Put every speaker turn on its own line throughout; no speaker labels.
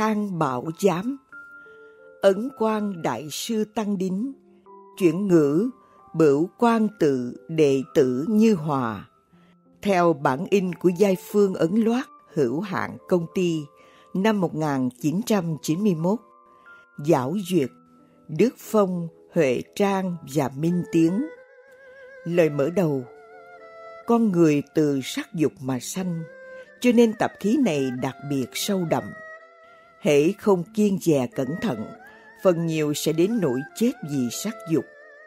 khang bảo giám. Ấn Quang đại sư Tăng Đính. Chuyển ngữ Bửu Quang Tự đệ tử Như Hòa. Theo bản in của Giai Phương Ấn Loát hữu hạn công ty năm 1991. Giảo duyệt Đức Phong, Huệ Trang và Minh Tiến. Lời mở đầu: con người từ sắc dục mà sanh, cho nên tập khí này đặc biệt sâu đậm. Hễ không kiêng dè cẩn thận, phần nhiều sẽ đến nỗi chết vì sắc dục.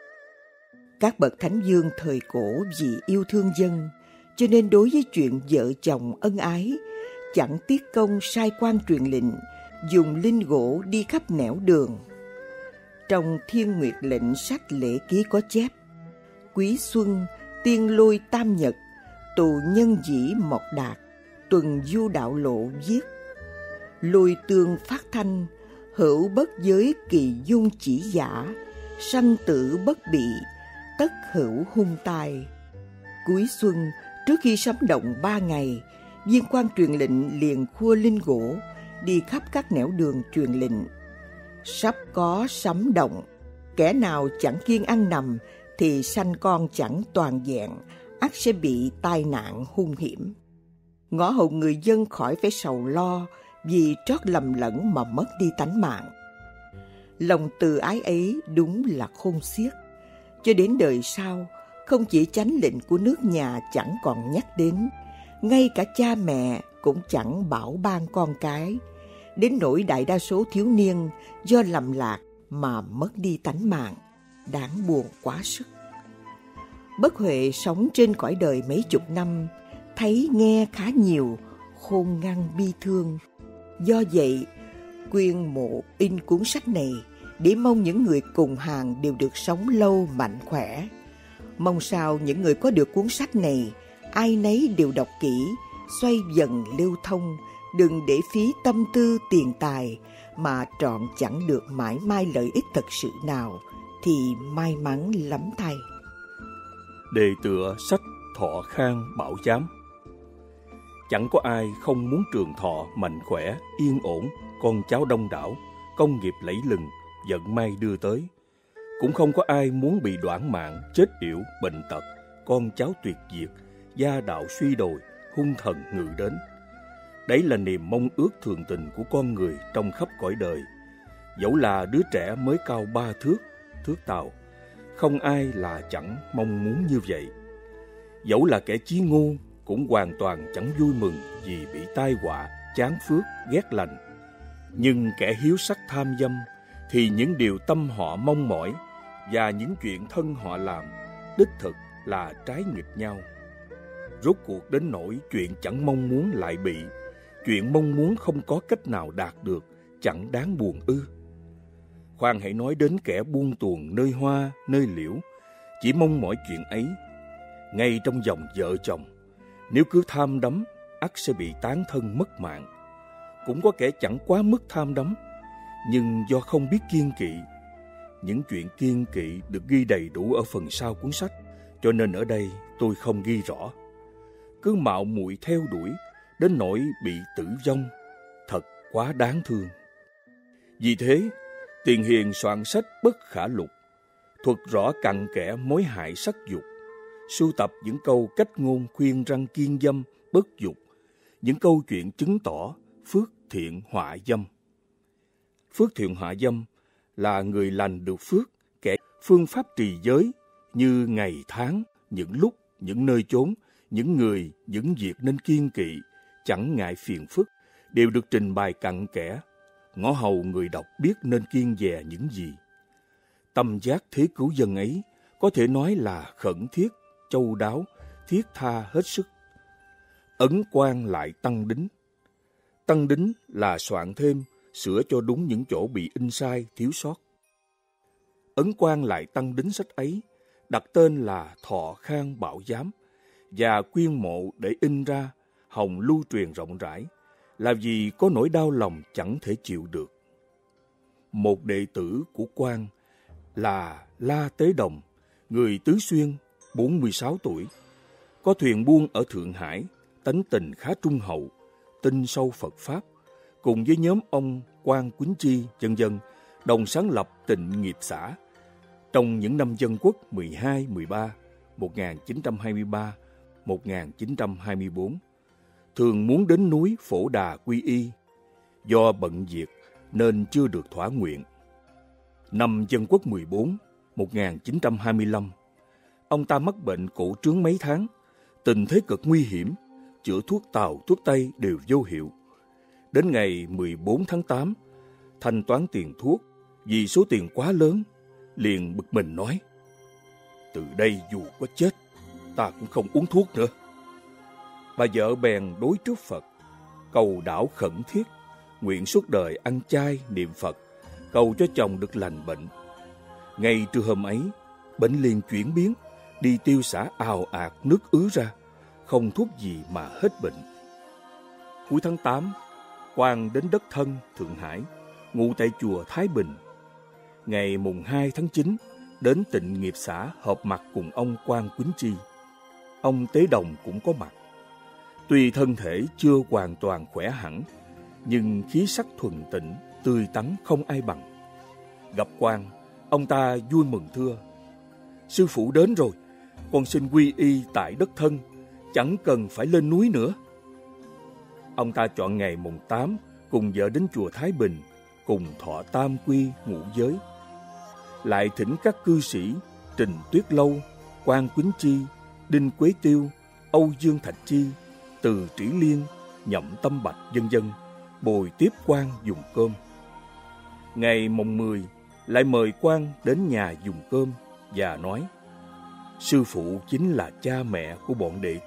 Các bậc thánh vương thời cổ vì yêu thương dân, cho nên đối với chuyện vợ chồng ân ái, chẳng tiếc công sai quan truyền lệnh, dùng linh gỗ đi khắp nẻo đường. Trong Thiên Nguyệt lệnh sách lễ ký có chép: Quý xuân, tiên lôi tam nhật, tù nhân dĩ mộc đạt, tuần du đạo lộ viết. Lôi tương phát thanh, hữu bất giới kỳ dung chỉ giả, sanh tử bất bị, tất hữu hung tai. Cuối xuân, trước khi sấm động 3 ngày, viên quan truyền lệnh liền khua linh gỗ, đi khắp các nẻo đường truyền lệnh. Sắp có sấm động, kẻ nào chẳng kiêng ăn nằm thì sanh con chẳng toàn vẹn, ắt sẽ bị tai nạn hung hiểm. Ngõ hầu người dân khỏi phải sầu lo vì trót lầm lẫn mà mất đi tánh mạng. Lòng từ ái ấy đúng là khôn xiết. Cho đến đời sau, không chỉ chánh lệnh của nước nhà chẳng còn nhắc đến, ngay cả cha mẹ cũng chẳng bảo ban con cái, đến nỗi đại đa số thiếu niên do lầm lạc mà mất đi tánh mạng, đáng buồn quá sức. Bất Huệ sống trên cõi đời mấy chục năm, thấy nghe khá nhiều, khôn ngoan bi thương. Do vậy, Quyên Mộ in cuốn sách này để mong những người cùng hàng đều được sống lâu mạnh khỏe. Mong sao những người có được cuốn sách này, ai nấy đều đọc kỹ, xoay dần lưu thông, đừng để phí tâm tư tiền tài mà trọn chẳng được mãi mai lợi ích thật sự nào, thì may mắn lắm thay.
Đề tựa sách Thọ Khang Bảo Giám. Chẳng có ai không muốn trường thọ, mạnh khỏe, yên ổn, con cháu đông đảo, công nghiệp lẫy lừng, vận may đưa tới. Cũng không có ai muốn bị đoản mạng, chết yểu, bệnh tật, con cháu tuyệt diệt, gia đạo suy đồi, hung thần ngự đến. Đấy là niềm mong ước thường tình của con người trong khắp cõi đời. Dẫu là đứa trẻ mới cao 3 thước tàu, không ai là chẳng mong muốn như vậy. Dẫu là kẻ chí ngu, cũng hoàn toàn chẳng vui mừng vì bị tai họa, chán phước, ghét lành. Nhưng kẻ hiếu sắc tham dâm thì những điều tâm họ mong mỏi và những chuyện thân họ làm đích thực là trái nghịch nhau. Rốt cuộc đến nỗi chuyện chẳng mong muốn lại bị, chuyện mong muốn không có cách nào đạt được, chẳng đáng buồn ư? Khoan hãy nói đến kẻ buông tuồng nơi hoa, nơi liễu, chỉ mong mỏi chuyện ấy. Ngay trong dòng vợ chồng, nếu cứ tham đắm, ắt sẽ bị tán thân mất mạng. Cũng có kẻ chẳng quá mức tham đắm, nhưng do không biết kiêng kỵ. Những chuyện kiêng kỵ được ghi đầy đủ ở phần sau cuốn sách, cho nên ở đây tôi không ghi rõ. Cứ mạo muội theo đuổi, đến nỗi bị tử vong, thật quá đáng thương. Vì thế, Tiền Hiền soạn sách Bất Khả Lục, thuật rõ cặn kẽ mối hại sắc dục, sưu tập những câu cách ngôn khuyên răn kiêng dâm, bất dục, những câu chuyện chứng tỏ phước thiện họa dâm. Phước thiện họa dâm là người lành được phước, kẻ phương pháp trì giới như ngày tháng, những lúc, những nơi chốn, những người, những việc nên kiêng kỵ, chẳng ngại phiền phức, đều được trình bày cặn kẽ, ngõ hầu người đọc biết nên kiêng dè những gì. Tâm giác thế cứu dân ấy có thể nói là khẩn thiết, chu đáo, thiết tha hết sức. Ấn Quang lại Tăng Đính. Tăng Đính là soạn thêm, sửa cho đúng những chỗ bị in sai, thiếu sót. Ấn Quang lại Tăng Đính sách ấy đặt tên là Thọ Khang Bảo Giám và Quyên Mộ để in ra, hòng lưu truyền rộng rãi, là vì có nỗi đau lòng chẳng thể chịu được. Một đệ tử của Quang là La Tế Đồng, người Tứ Xuyên, 46 tuổi, có thuyền buôn ở Thượng Hải, tánh tình khá trung hậu, tin sâu Phật Pháp, cùng với nhóm ông Quan Quýnh Chi, vân vân, đồng sáng lập Tịnh Nghiệp xã. Trong những năm Dân Quốc 12, 13, 1923, 1924, thường muốn đến núi Phổ Đà quy y. Do bận việc nên chưa được thỏa nguyện. Năm Dân Quốc 14, 1925, ông ta mắc bệnh cổ trướng mấy tháng, tình thế cực nguy hiểm, chữa thuốc Tàu, thuốc Tây đều vô hiệu. Đến ngày 14 tháng 8, thanh toán tiền thuốc vì số tiền quá lớn, liền bực mình nói: từ đây dù có chết, ta cũng không uống thuốc nữa. Bà vợ bèn đối trước Phật, cầu đảo khẩn thiết, nguyện suốt đời ăn chay niệm Phật, cầu cho chồng được lành bệnh. Ngay trưa hôm ấy, bệnh liền chuyển biến, đi tiêu xả ào ạt nước ứ ra, không thuốc gì mà hết bệnh. Cuối tháng 8, Quan đến đất thân Thượng Hải, ngụ tại chùa Thái Bình. Ngày mùng 2 tháng 9, đến Tịnh Nghiệp xã họp mặt cùng ông Quan Quýnh Chi. Ông Tế Đồng cũng có mặt. Tuy thân thể chưa hoàn toàn khỏe hẳn, nhưng khí sắc thuần tịnh, tươi tắn không ai bằng. Gặp Quan, ông ta vui mừng thưa: sư phụ đến rồi, con xin quy y tại đất thân, chẳng cần phải lên núi nữa. Ông ta chọn ngày mùng 8 cùng vợ đến chùa Thái Bình, cùng thọ tam quy ngũ giới. Lại thỉnh các cư sĩ Trình Tuyết Lâu, Quan Quýnh Chi, Đinh Quế Tiêu, Âu Dương Thạch Chi, Từ Trĩ Liên, Nhậm Tâm Bạch, vân vân, bồi tiếp Quan dùng cơm. Ngày mùng 10 lại mời Quan đến nhà dùng cơm và nói: sư phụ chính là cha mẹ của bọn đệ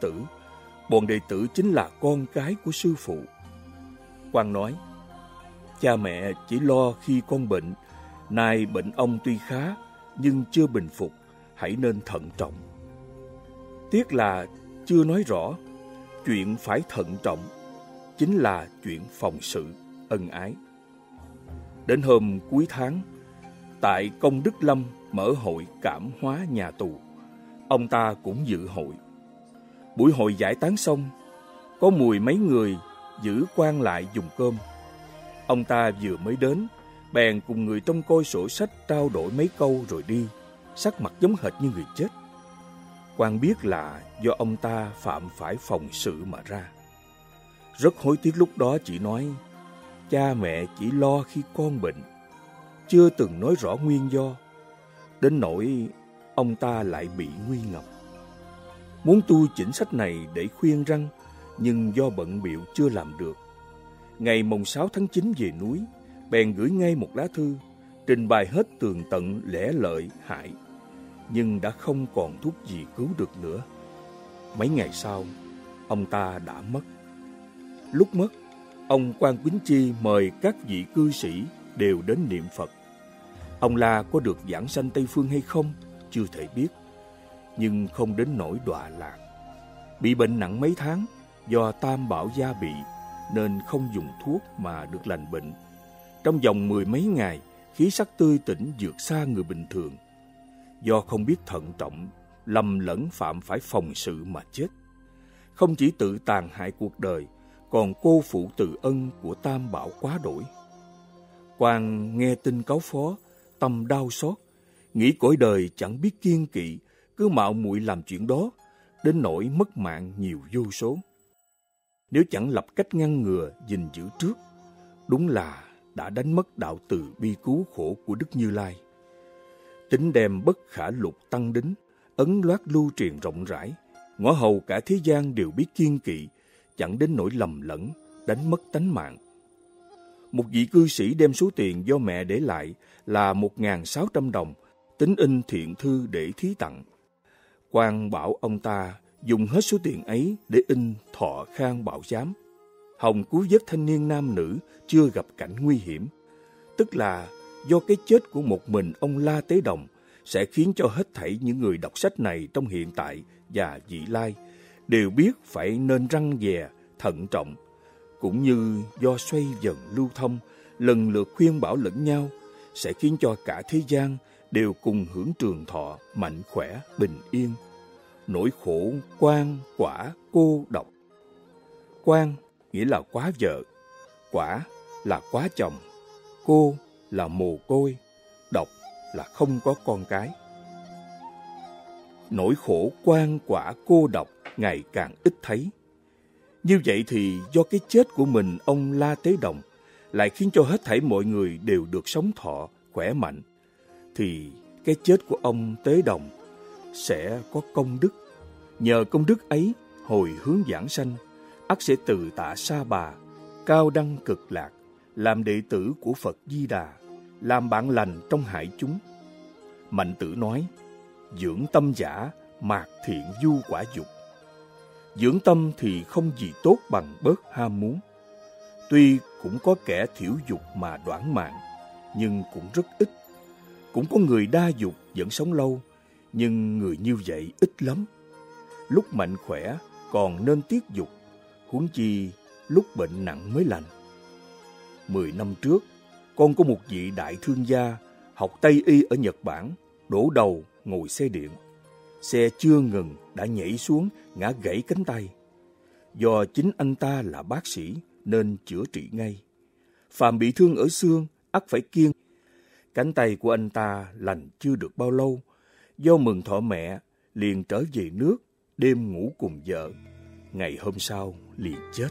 tử chính là con cái của sư phụ. Quan nói: cha mẹ chỉ lo khi con bệnh, nay bệnh ông tuy khá nhưng chưa bình phục, hãy nên thận trọng. Tiếc là chưa nói rõ, chuyện phải thận trọng chính là chuyện phòng sự, ân ái. Đến hôm cuối tháng, tại Công Đức Lâm mở hội cảm hóa nhà tù, ông ta cũng dự hội. Buổi hội giải tán xong, có mười mấy người giữ Quan lại dùng cơm. Ông ta vừa mới đến, bèn cùng người trông coi sổ sách trao đổi mấy câu rồi đi, sắc mặt giống hệt như người chết. Quan biết là do ông ta phạm phải phòng sự mà ra. Rất hối tiếc lúc đó chỉ nói: cha mẹ chỉ lo khi con bệnh, chưa từng nói rõ nguyên do, đến nỗi ông ta lại bị nguy ngập. Muốn tu chỉnh sách này để khuyên răn, nhưng do bận bịu chưa làm được. Ngày mùng 6 tháng 9 về núi, bèn gửi ngay một lá thư, trình bày hết tường tận lẽ lợi hại, nhưng đã không còn thuốc gì cứu được nữa. Mấy ngày sau, ông ta đã mất. Lúc mất, ông Quan Quýnh Chi mời các vị cư sĩ đều đến niệm Phật. Ông La có được vãng sanh Tây Phương hay không, chưa thể biết, nhưng không đến nỗi đọa lạc. Bị bệnh nặng mấy tháng, do tam bảo gia bị, nên không dùng thuốc mà được lành bệnh. Trong vòng 10 mấy ngày, khí sắc tươi tỉnh vượt xa người bình thường. Do không biết thận trọng, lầm lẫn phạm phải phòng sự mà chết. Không chỉ tự tàn hại cuộc đời, còn cô phụ từ ân của tam bảo quá đổi. Quan nghe tin cáo phó, tâm đau xót, nghĩ cõi đời chẳng biết kiêng kỵ, cứ mạo muội làm chuyện đó, đến nỗi mất mạng nhiều vô số. Nếu chẳng lập cách ngăn ngừa, gìn giữ trước, đúng là đã đánh mất đạo từ bi cứu khổ của Đức Như Lai. Tính đem bất khả lục tăng đính, ấn loát lưu truyền rộng rãi, ngõ hầu cả thế gian đều biết kiêng kỵ, chẳng đến nỗi lầm lẫn, đánh mất tánh mạng. Một vị cư sĩ đem số tiền do mẹ để lại là 1.600 đồng, tính in thiện thư để thí tặng. Quan bảo ông ta dùng hết số tiền ấy để in Thọ Khang Bảo Giám, hòng cứu vớt thanh niên nam nữ chưa gặp cảnh nguy hiểm. Tức là do cái chết của một mình ông La Tế Đồng sẽ khiến cho hết thảy những người đọc sách này trong hiện tại và vị lai đều biết phải nên răn dè, thận trọng, cũng như do xoay dần lưu thông, lần lượt khuyên bảo lẫn nhau, sẽ khiến cho cả thế gian đều cùng hưởng trường thọ, mạnh khỏe, bình yên. Nỗi khổ quan, quả, cô độc. Quan nghĩa là quá vợ, quả là quá chồng, cô là mồ côi, độc là không có con cái. Nỗi khổ quan quả cô độc ngày càng ít thấy. Như vậy thì do cái chết của mình, ông La Tế Đồng lại khiến cho hết thảy mọi người đều được sống thọ, khỏe mạnh, thì cái chết của ông Tế Đồng sẽ có công đức. Nhờ công đức ấy, hồi hướng giảng sanh, ắt sẽ từ tạ Sa Bà, cao đăng cực lạc, làm đệ tử của Phật Di Đà, làm bạn lành trong hại chúng. Mạnh Tử nói, dưỡng tâm giả, mạt thiện du quả dục. Dưỡng tâm thì không gì tốt bằng bớt ham muốn. Tuy cũng có kẻ thiểu dục mà đoản mạng, nhưng cũng rất ít. Cũng có người đa dục vẫn sống lâu, nhưng người như vậy ít lắm. Lúc mạnh khỏe còn nên tiết dục, huống chi lúc bệnh nặng mới lành. 10 năm trước, con có một vị đại thương gia học Tây y ở Nhật Bản, đổ đầu ngồi xe điện. Xe chưa ngừng đã nhảy xuống, ngã gãy cánh tay. Do chính anh ta là bác sĩ nên chữa trị ngay. Phàm bị thương ở xương, ắt phải kiêng. Cánh tay của anh ta lành chưa được bao lâu, do mừng thọ mẹ liền trở về nước, đêm ngủ cùng vợ. Ngày hôm sau liền chết.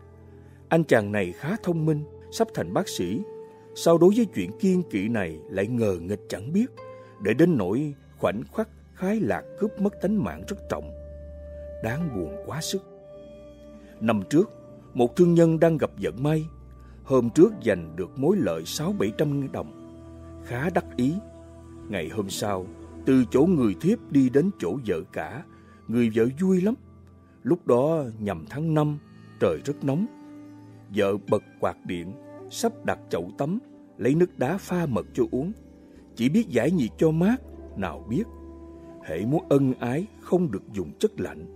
Anh chàng này khá thông minh, sắp thành bác sĩ. Sao đối với chuyện kiêng kỵ này lại ngờ nghịch chẳng biết, để đến nỗi khoảnh khắc khái lạc cướp mất tánh mạng rất trọng. Đáng buồn quá sức. Năm trước, một thương nhân đang gặp vận may. Hôm trước giành được mối lợi 600-700 đồng, khá đắc ý. Ngày hôm sau, từ chỗ người thiếp đi đến chỗ vợ cả, người vợ vui lắm. Lúc đó nhằm tháng 5, trời rất nóng. Vợ bật quạt điện, sắp đặt chậu tắm, lấy nước đá pha mật cho uống. Chỉ biết giải nhiệt cho mát, nào biết hễ muốn ân ái không được dùng chất lạnh.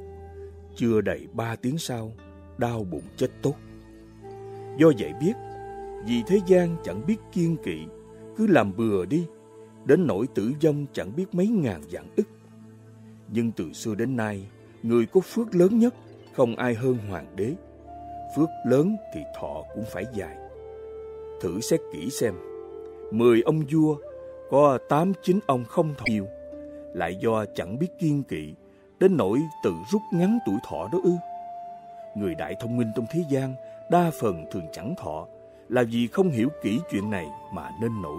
Chưa đầy 3 tiếng sau, đau bụng chết tốt. Do vậy biết, vì thế gian chẳng biết kiêng kỵ, cứ làm bừa đi, đến nỗi tử vong chẳng biết mấy ngàn vạn ức. Nhưng từ xưa đến nay, người có phước lớn nhất không ai hơn hoàng đế. Phước lớn thì thọ cũng phải dài. Thử xét kỹ xem, 10 ông vua có 8-9 ông không thọ nhiều, lại do chẳng biết kiêng kỵ, đến nỗi tự rút ngắn tuổi thọ đó ư? Người đại thông minh trong thế gian đa phần thường chẳng thọ, là vì không hiểu kỹ chuyện này mà nên nổi.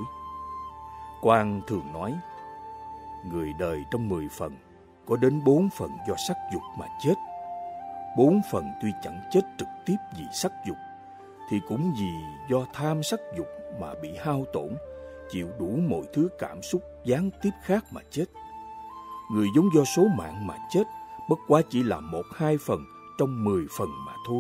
Quan thường nói, người đời trong 10 phần, có đến 4 phần do sắc dục mà chết. 4 phần tuy chẳng chết trực tiếp vì sắc dục, thì cũng vì do tham sắc dục mà bị hao tổn, chịu đủ mọi thứ cảm xúc gián tiếp khác mà chết. Người vốn do số mạng mà chết, bất quá chỉ là 1-2 phần trong 10 phần mà thôi.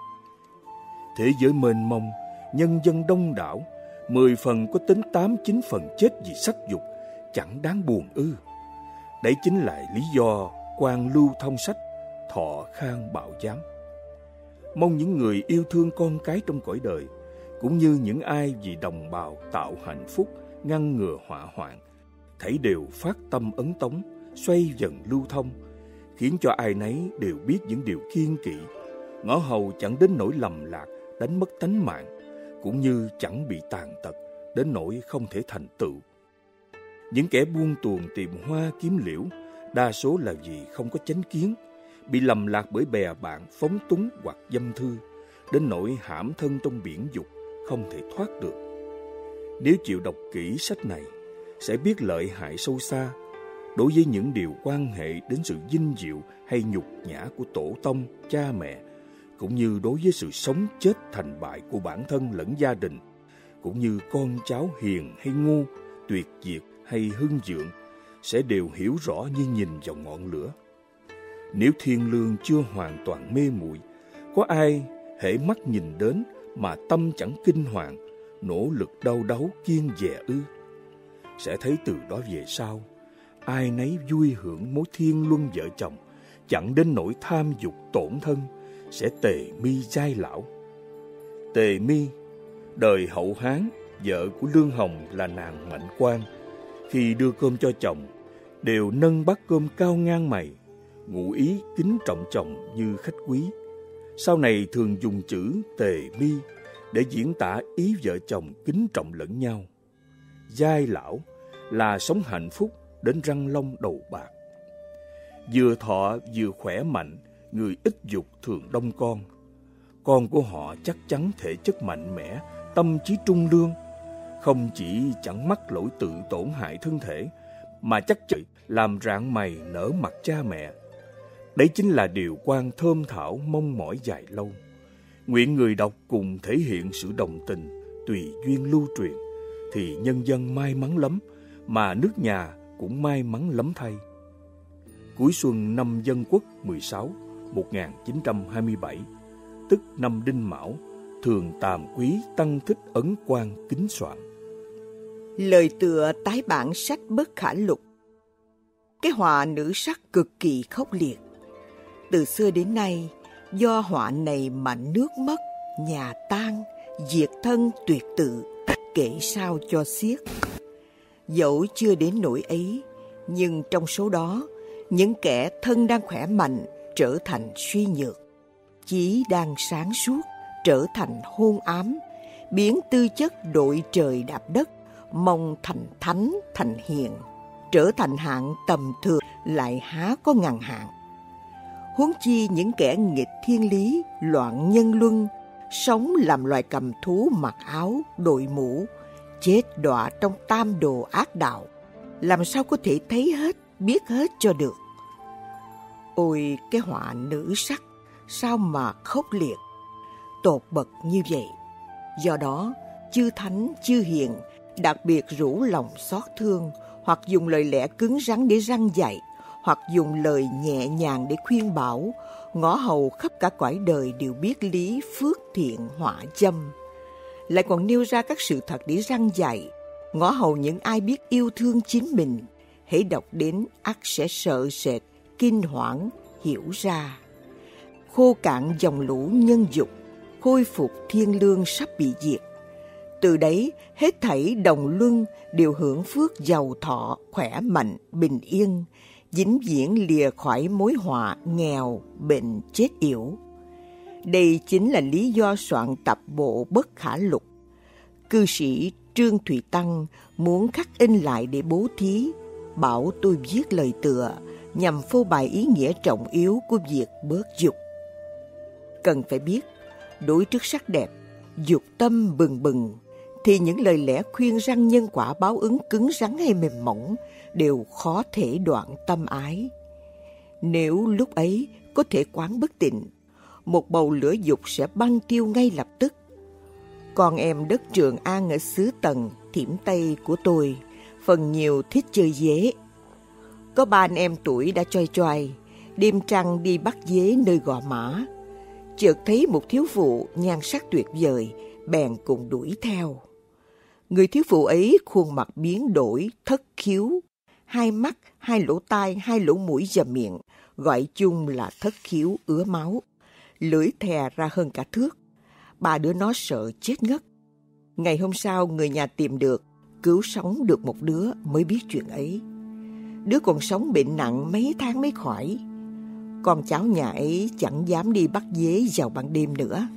Thế giới mênh mông, nhân dân đông đảo, 10 phần có tính 8-9 phần chết vì sắc dục, chẳng đáng buồn ư? Đấy chính là lý do Quan lưu thông sách thọ khang bảo giám. Mong những người yêu thương con cái trong cõi đời, cũng như những ai vì đồng bào tạo hạnh phúc, ngăn ngừa họa hoạn, thảy đều phát tâm ấn tống, xoay dần lưu thông, khiến cho ai nấy đều biết những điều kiêng kỵ, ngõ hầu chẳng đến nỗi lầm lạc, đánh mất tánh mạng, cũng như chẳng bị tàn tật, đến nỗi không thể thành tựu. Những kẻ buôn tuồng tìm hoa kiếm liễu, đa số là vì không có chánh kiến, bị lầm lạc bởi bè bạn phóng túng hoặc dâm thư, đến nỗi hãm thân trong biển dục, không thể thoát được. Nếu chịu đọc kỹ sách này, sẽ biết lợi hại sâu xa đối với những điều quan hệ đến sự vinh diệu hay nhục nhã của tổ tông, cha mẹ, cũng như đối với sự sống chết thành bại của bản thân lẫn gia đình, cũng như con cháu hiền hay ngu, tuyệt diệt hay hưng vượng, sẽ đều hiểu rõ như nhìn vào ngọn lửa. Nếu thiên lương chưa hoàn toàn mê muội, có ai hễ mắt nhìn đến mà tâm chẳng kinh hoàng, nỗ lực đau đáu kiêng dè ư? Sẽ thấy từ đó về sau, ai nấy vui hưởng mối thiên luân vợ chồng, chẳng đến nỗi tham dục tổn thân, sẽ tề mi giai lão. Tề mi, đời Hậu Hán, vợ của Lương Hồng là nàng Mạnh Quan, khi đưa cơm cho chồng, đều nâng bát cơm cao ngang mày, ngụ ý kính trọng chồng như khách quý. Sau này thường dùng chữ tề mi để diễn tả ý vợ chồng kính trọng lẫn nhau. Giai lão là sống hạnh phúc đến răng long đầu bạc. Vừa thọ vừa khỏe mạnh, người ít dục thường đông con. Con của họ chắc chắn thể chất mạnh mẽ, tâm trí trung lương, không chỉ chẳng mắc lỗi tự tổn hại thân thể, mà chắc chắn làm rạng mày nở mặt cha mẹ. Đấy chính là điều quan thơm thảo mong mỏi dài lâu. Nguyện người đọc cùng thể hiện sự đồng tình, tùy duyên lưu truyền, thì nhân dân may mắn lắm, mà nước nhà cũng may mắn lắm thay. Cuối xuân năm Dân Quốc 16, 1927, tức năm Đinh Mão, Thường Tàm Quý Tăng Thích Ấn Quang kính soạn.
Lời tựa tái bản sách Bất Khả Lục. Cái họa nữ sắc cực kỳ khốc liệt. Từ xưa đến nay, do họa này mà nước mất, nhà tan, diệt thân tuyệt tự, kể sao cho xiết. Dẫu chưa đến nỗi ấy, nhưng trong số đó, những kẻ thân đang khỏe mạnh trở thành suy nhược, chí đang sáng suốt trở thành hôn ám, biến tư chất đội trời đạp đất, mong thành thánh thành hiền, trở thành hạng tầm thường lại há có ngàn hạng. Huống chi những kẻ nghịch thiên lý, loạn nhân luân, sống làm loài cầm thú mặc áo, đội mũ, chết đọa trong tam đồ ác đạo, làm sao có thể thấy hết, biết hết cho được. Ôi cái họa nữ sắc, sao mà khốc liệt, tột bậc như vậy. Do đó, chư thánh, chư hiền đặc biệt rủ lòng xót thương, hoặc dùng lời lẽ cứng rắn để răn dạy, hoặc dùng lời nhẹ nhàng để khuyên bảo, ngõ hầu khắp cả cõi đời đều biết lý phước thiện họa châm. Lại còn nêu ra các sự thật để răn dạy, ngõ hầu những ai biết yêu thương chính mình, hễ đọc đến ắt sẽ sợ sệt, kinh hoảng, hiểu ra. Khô cạn dòng lũ nhân dục, khôi phục thiên lương sắp bị diệt. Từ đấy, hết thảy đồng luân đều hưởng phước giàu thọ, khỏe mạnh, bình yên, vĩnh viễn lìa khỏi mối họa nghèo, bệnh, chết yểu. Đây chính là lý do soạn tập bộ Bất Khả Lục. Cư sĩ Trương Thùy Tăng muốn khắc in lại để bố thí, bảo tôi viết lời tựa nhằm phô bày ý nghĩa trọng yếu của việc bớt dục. Cần phải biết, đối trước sắc đẹp, dục tâm bừng bừng, thì những lời lẽ khuyên răn nhân quả báo ứng cứng rắn hay mềm mỏng đều khó thể đoạn tâm ái. Nếu lúc ấy có thể quán bất tịnh, một bầu lửa dục sẽ băng tiêu ngay lập tức. Con em đất Trường An ở xứ Tần, Thiểm Tây của tôi, phần nhiều thích chơi dế. Có 3 anh em tuổi đã choai choai, đêm trăng đi bắt dế nơi Gò Mã. Chợt thấy một thiếu phụ nhan sắc tuyệt vời, bèn cùng đuổi theo. Người thiếu phụ ấy khuôn mặt biến đổi, thất khiếu, 2 mắt, 2 lỗ tai, 2 lỗ mũi và miệng, gọi chung là thất khiếu ứa máu, lưỡi thè ra hơn cả thước. 3 đứa nó sợ chết ngất. Ngày hôm sau người nhà tìm được, cứu sống được một đứa mới biết chuyện ấy. Đứa còn sống bệnh nặng mấy tháng mới khỏi. Con cháu nhà ấy chẳng dám đi bắt dế vào ban đêm nữa.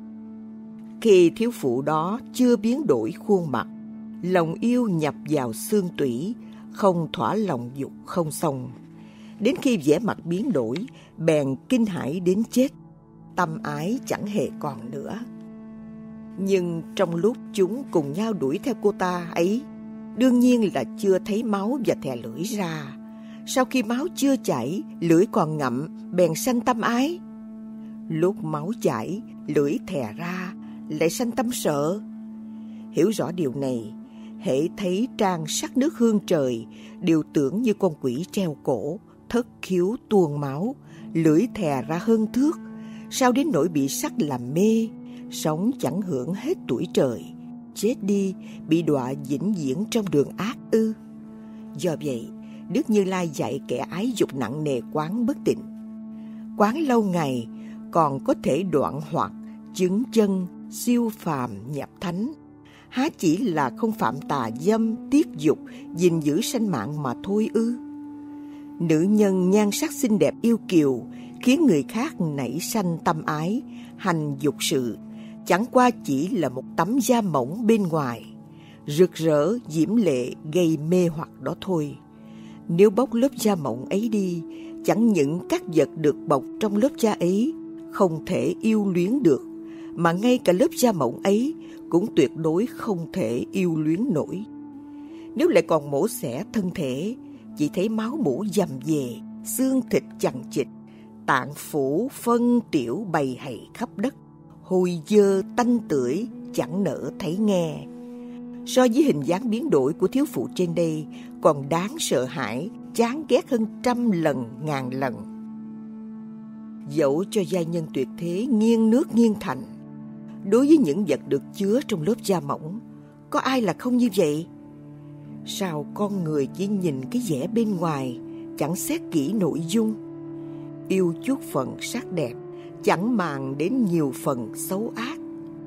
Khi thiếu phụ đó chưa biến đổi khuôn mặt, lòng yêu nhập vào xương tủy, không thỏa lòng dục không xong. Đến khi vẻ mặt biến đổi, bèn kinh hãi đến chết, tâm ái chẳng hề còn nữa. Nhưng trong lúc chúng cùng nhau đuổi theo cô ta ấy, đương nhiên là chưa thấy máu và thè lưỡi ra. Sau khi máu chưa chảy, lưỡi còn ngậm, bèn sanh tâm ái. Lúc máu chảy, lưỡi thè ra, lại sanh tâm sợ. Hiểu rõ điều này, hễ thấy trang sắc nước hương trời, đều tưởng như con quỷ treo cổ, thất khiếu tuôn máu, lưỡi thè ra hơn thước. Sao đến nỗi bị sắc làm mê, sống chẳng hưởng hết tuổi trời, chết đi bị đọa vĩnh viễn trong đường ác ư? Do vậy, Đức Như Lai dạy kẻ ái dục nặng nề quán bất tịnh. Quán lâu ngày còn có thể đoạn hoặc, chứng chân, siêu phàm nhập thánh. Há chỉ là không phạm tà dâm, tiết dục, gìn giữ sanh mạng mà thôi ư? Nữ nhân nhan sắc xinh đẹp yêu kiều khiến người khác nảy sanh tâm ái, hành dục sự, chẳng qua chỉ là một tấm da mỏng bên ngoài, rực rỡ, diễm lệ, gây mê hoặc đó thôi. Nếu bóc lớp da mỏng ấy đi, chẳng những các vật được bọc trong lớp da ấy không thể yêu luyến được, mà ngay cả lớp da mỏng ấy cũng tuyệt đối không thể yêu luyến nổi. Nếu lại còn mổ xẻ thân thể, chỉ thấy máu mủ dầm về, xương thịt chằng chịt, tạng phủ phân tiểu bày hày khắp đất, hôi dơ tanh tưởi, chẳng nỡ thấy nghe. So với hình dáng biến đổi của thiếu phụ trên đây, còn đáng sợ hãi, chán ghét hơn 100 lần, 1000 lần. Dẫu cho giai nhân tuyệt thế nghiêng nước nghiêng thành, đối với những vật được chứa trong lớp da mỏng, có ai là không như vậy? Sao con người chỉ nhìn cái vẻ bên ngoài, chẳng xét kỹ nội dung? Yêu chút phần sắc đẹp, chẳng màng đến nhiều phần xấu ác.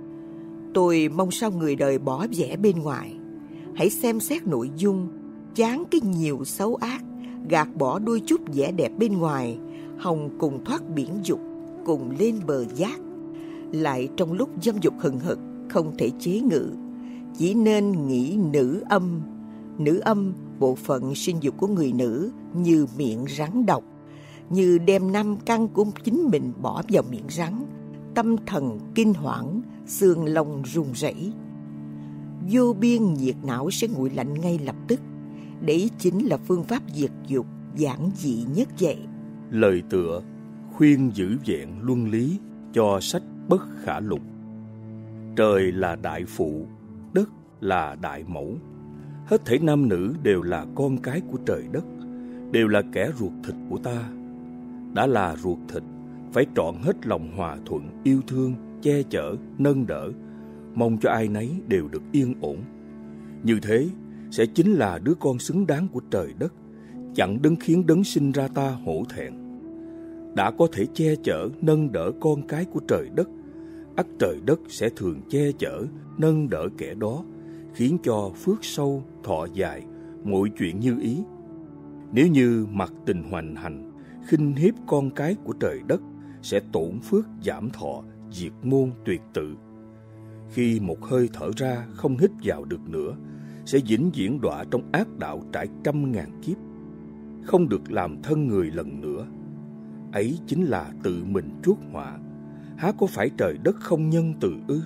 Tôi mong sao người đời bỏ vẻ bên ngoài, hãy xem xét nội dung, chán cái nhiều xấu ác, gạt bỏ đôi chút vẻ đẹp bên ngoài, hòng cùng thoát biển dục, cùng lên bờ giác. Lại trong lúc dâm dục hừng hực, không thể chế ngự, chỉ nên nghĩ nữ âm. Nữ âm, bộ phận sinh dục của người nữ, như miệng rắn độc, như đem 5 căn của chính mình bỏ vào miệng rắn, tâm thần kinh hoảng, xương lông run rẩy. Vô biên nhiệt não sẽ nguội lạnh ngay lập tức. Đấy chính là phương pháp diệt dục giản dị nhất vậy.
Lời tựa khuyên giữ vẹn luân lý cho sách Bất Khả Lục. Trời là đại phụ, đất là đại mẫu. Hết thảy nam nữ đều là con cái của trời đất, đều là kẻ ruột thịt của ta. Đã là ruột thịt, phải trọn hết lòng hòa thuận, yêu thương, che chở, nâng đỡ, mong cho ai nấy đều được yên ổn. Như thế sẽ chính là đứa con xứng đáng của trời đất, chẳng đấng khiến đấng sinh ra ta hổ thẹn. Đã có thể che chở, nâng đỡ con cái của trời đất, ắt trời đất sẽ thường che chở, nâng đỡ kẻ đó, khiến cho phước sâu, thọ dài, mọi chuyện như ý. Nếu như mặc tình hoành hành, khinh hiếp con cái của trời đất, sẽ tổn phước, giảm thọ, diệt môn, tuyệt tự. Khi một hơi thở ra không hít vào được nữa, sẽ vĩnh viễn đọa trong ác đạo trải 100.000 kiếp, không được làm thân người lần nữa. Ấy chính là tự mình chuốc họa. Há có phải trời đất không nhân từ ư?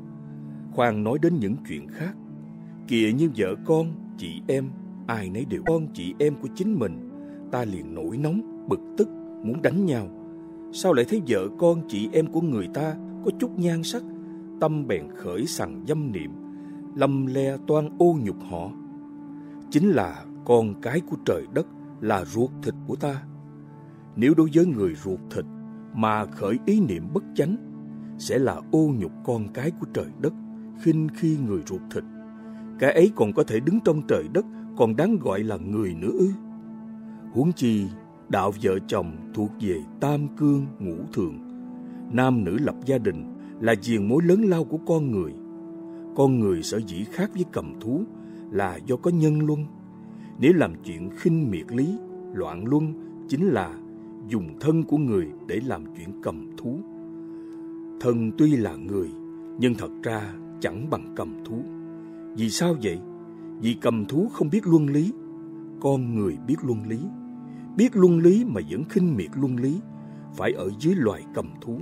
Khoan nói đến những chuyện khác. Kìa như vợ con, chị em, ai nấy đều con chị em của chính mình, ta liền nổi nóng, bực tức, muốn đánh nhau. Sao lại thấy vợ con chị em của người ta có chút nhan sắc, tâm bèn khởi sằng dâm niệm, lầm le toan ô nhục họ? Chính là con cái của trời đất, là ruột thịt của ta. Nếu đối với người ruột thịt mà khởi ý niệm bất chánh, sẽ là ô nhục con cái của trời đất, khinh khi người ruột thịt. Cái ấy còn có thể đứng trong trời đất, còn đáng gọi là người nữa ư? Huống chi đạo vợ chồng thuộc về tam cương ngũ thường. Nam nữ lập gia đình là giền mối lớn lao của con người. Con người sở dĩ khác với cầm thú là do có nhân luân. Nếu làm chuyện khinh miệt lý, loạn luân, chính là dùng thân của người để làm chuyện cầm thú. Thân tuy là người, nhưng thật ra chẳng bằng cầm thú. Vì sao vậy? Vì cầm thú không biết luân lý, con người biết luân lý. Biết luân lý mà vẫn khinh miệt luân lý, phải ở dưới loài cầm thú.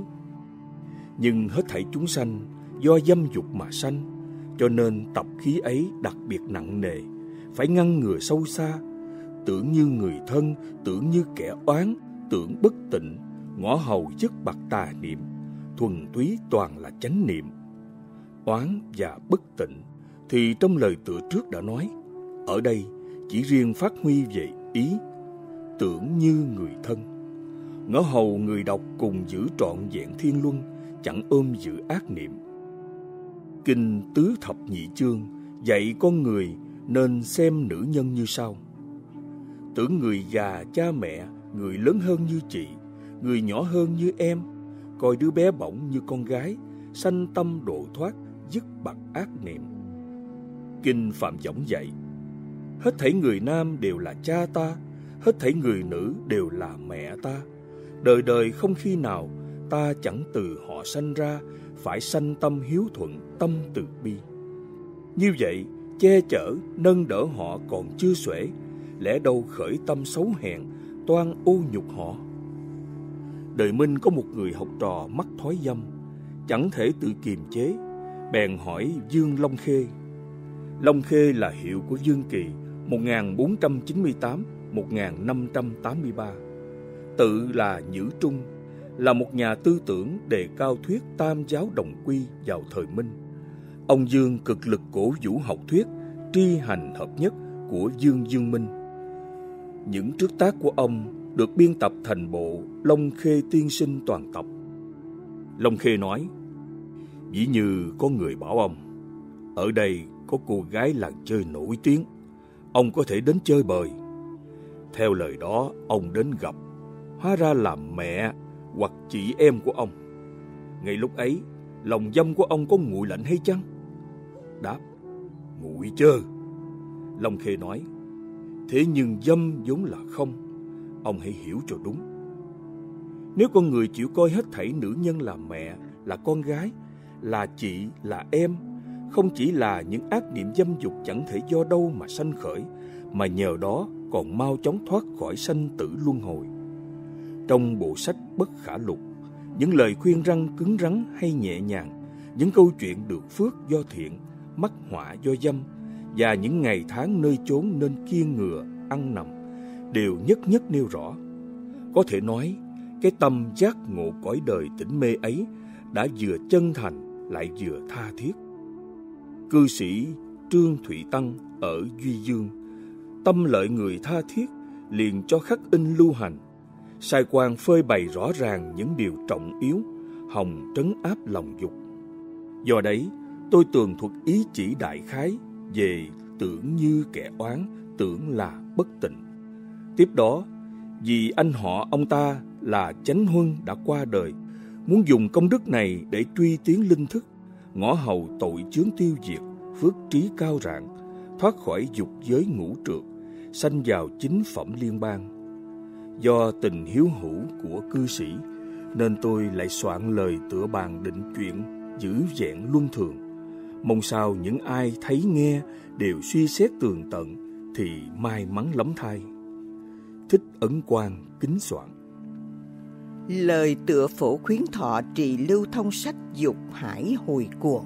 Nhưng hết thảy chúng sanh do dâm dục mà sanh, cho nên tập khí ấy đặc biệt nặng nề, phải ngăn ngừa sâu xa. Tưởng như người thân, tưởng như kẻ oán, tưởng bất tịnh, ngõ hầu dứt bặt tà niệm, thuần túy toàn là chánh niệm. Oán và bất tịnh thì trong lời tựa trước đã nói, ở đây chỉ riêng phát huy về ý tưởng như người thân. Ngõ hầu người đọc cùng giữ trọn vẹn thiên luân, chẳng ôm giữ ác niệm. Kinh Tứ Thập Nhị Chương dạy con người nên xem nữ nhân như sau: tưởng người già cha mẹ, người lớn hơn như chị, người nhỏ hơn như em, coi đứa bé bỏng như con gái, sanh tâm độ thoát, dứt bặt ác niệm. Kinh Phạm Võng dạy: hết thảy người nam đều là cha ta, hết thảy người nữ đều là mẹ ta. Đời đời không khi nào ta chẳng từ họ sanh ra, phải sanh tâm hiếu thuận, tâm từ bi. Như vậy, che chở, nâng đỡ họ còn chưa xuể, lẽ đâu khởi tâm xấu hèn, toan ô nhục họ. Đời Minh có một người học trò mắc thói dâm, chẳng thể tự kiềm chế, bèn hỏi Dương Long Khê. Long Khê là hiệu của Dương Kỳ 1498-1583, tự là Nhữ Trung, là một nhà tư tưởng đề cao thuyết tam giáo đồng quy vào thời Minh. Ông Dương cực lực cổ vũ học thuyết tri hành hợp nhất của Dương Minh. Những trước tác của ông được biên tập thành bộ Long Khê Tiên Sinh toàn tập. Long Khê nói: ví như có người bảo ông, ở đây có cô gái làng chơi nổi tiếng, ông có thể đến chơi bời. Theo lời đó, ông đến gặp, hóa ra là mẹ hoặc chị em của ông. Ngay lúc ấy, lòng dâm của ông có nguội lạnh hay chăng? Đáp: nguội chơ. Long Khê nói: thế nhưng dâm vốn là không, ông hãy hiểu cho đúng. Nếu con người chịu coi hết thảy nữ nhân là mẹ, là con gái, là chị, là em, không chỉ là những ác niệm dâm dục chẳng thể do đâu mà sanh khởi, mà nhờ đó còn mau chóng thoát khỏi sanh tử luân hồi. Trong bộ sách Bất Khả Lục, những lời khuyên răn cứng rắn hay nhẹ nhàng, những câu chuyện được phước do thiện, mắc họa do dâm, và những ngày tháng nơi chốn nên kiêng ngừa, ăn nằm, đều nhất nhất nêu rõ. Có thể nói, cái tâm giác ngộ cõi đời tỉnh mê ấy đã vừa chân thành lại vừa tha thiết. Cư sĩ Trương Thụy Tăng ở Duy Dương, tâm lợi người tha thiết, liền cho khắc in lưu hành, sai quan phơi bày rõ ràng những điều trọng yếu, hòng trấn áp lòng dục. Do đấy, tôi tường thuật ý chỉ đại khái về tưởng như kẻ oán, tưởng là bất tịnh. Tiếp đó, vì anh họ ông ta là Chánh Huân đã qua đời, muốn dùng công đức này để truy tiến linh thức, ngõ hầu tội chướng tiêu diệt, phước trí cao rạng, thoát khỏi dục giới ngũ trược, sanh vào chính phẩm liên bang. Do tình hiếu hữu của cư sĩ, nên tôi lại soạn lời tựa bàn định chuyện giữ vẹn luân thường. Mong sao những ai thấy nghe đều suy xét tường tận thì may mắn lắm thay. Thích Ấn Quang kính soạn.
Lời tựa phổ khuyến thọ trì lưu thông sách dục hải hồi cuồng.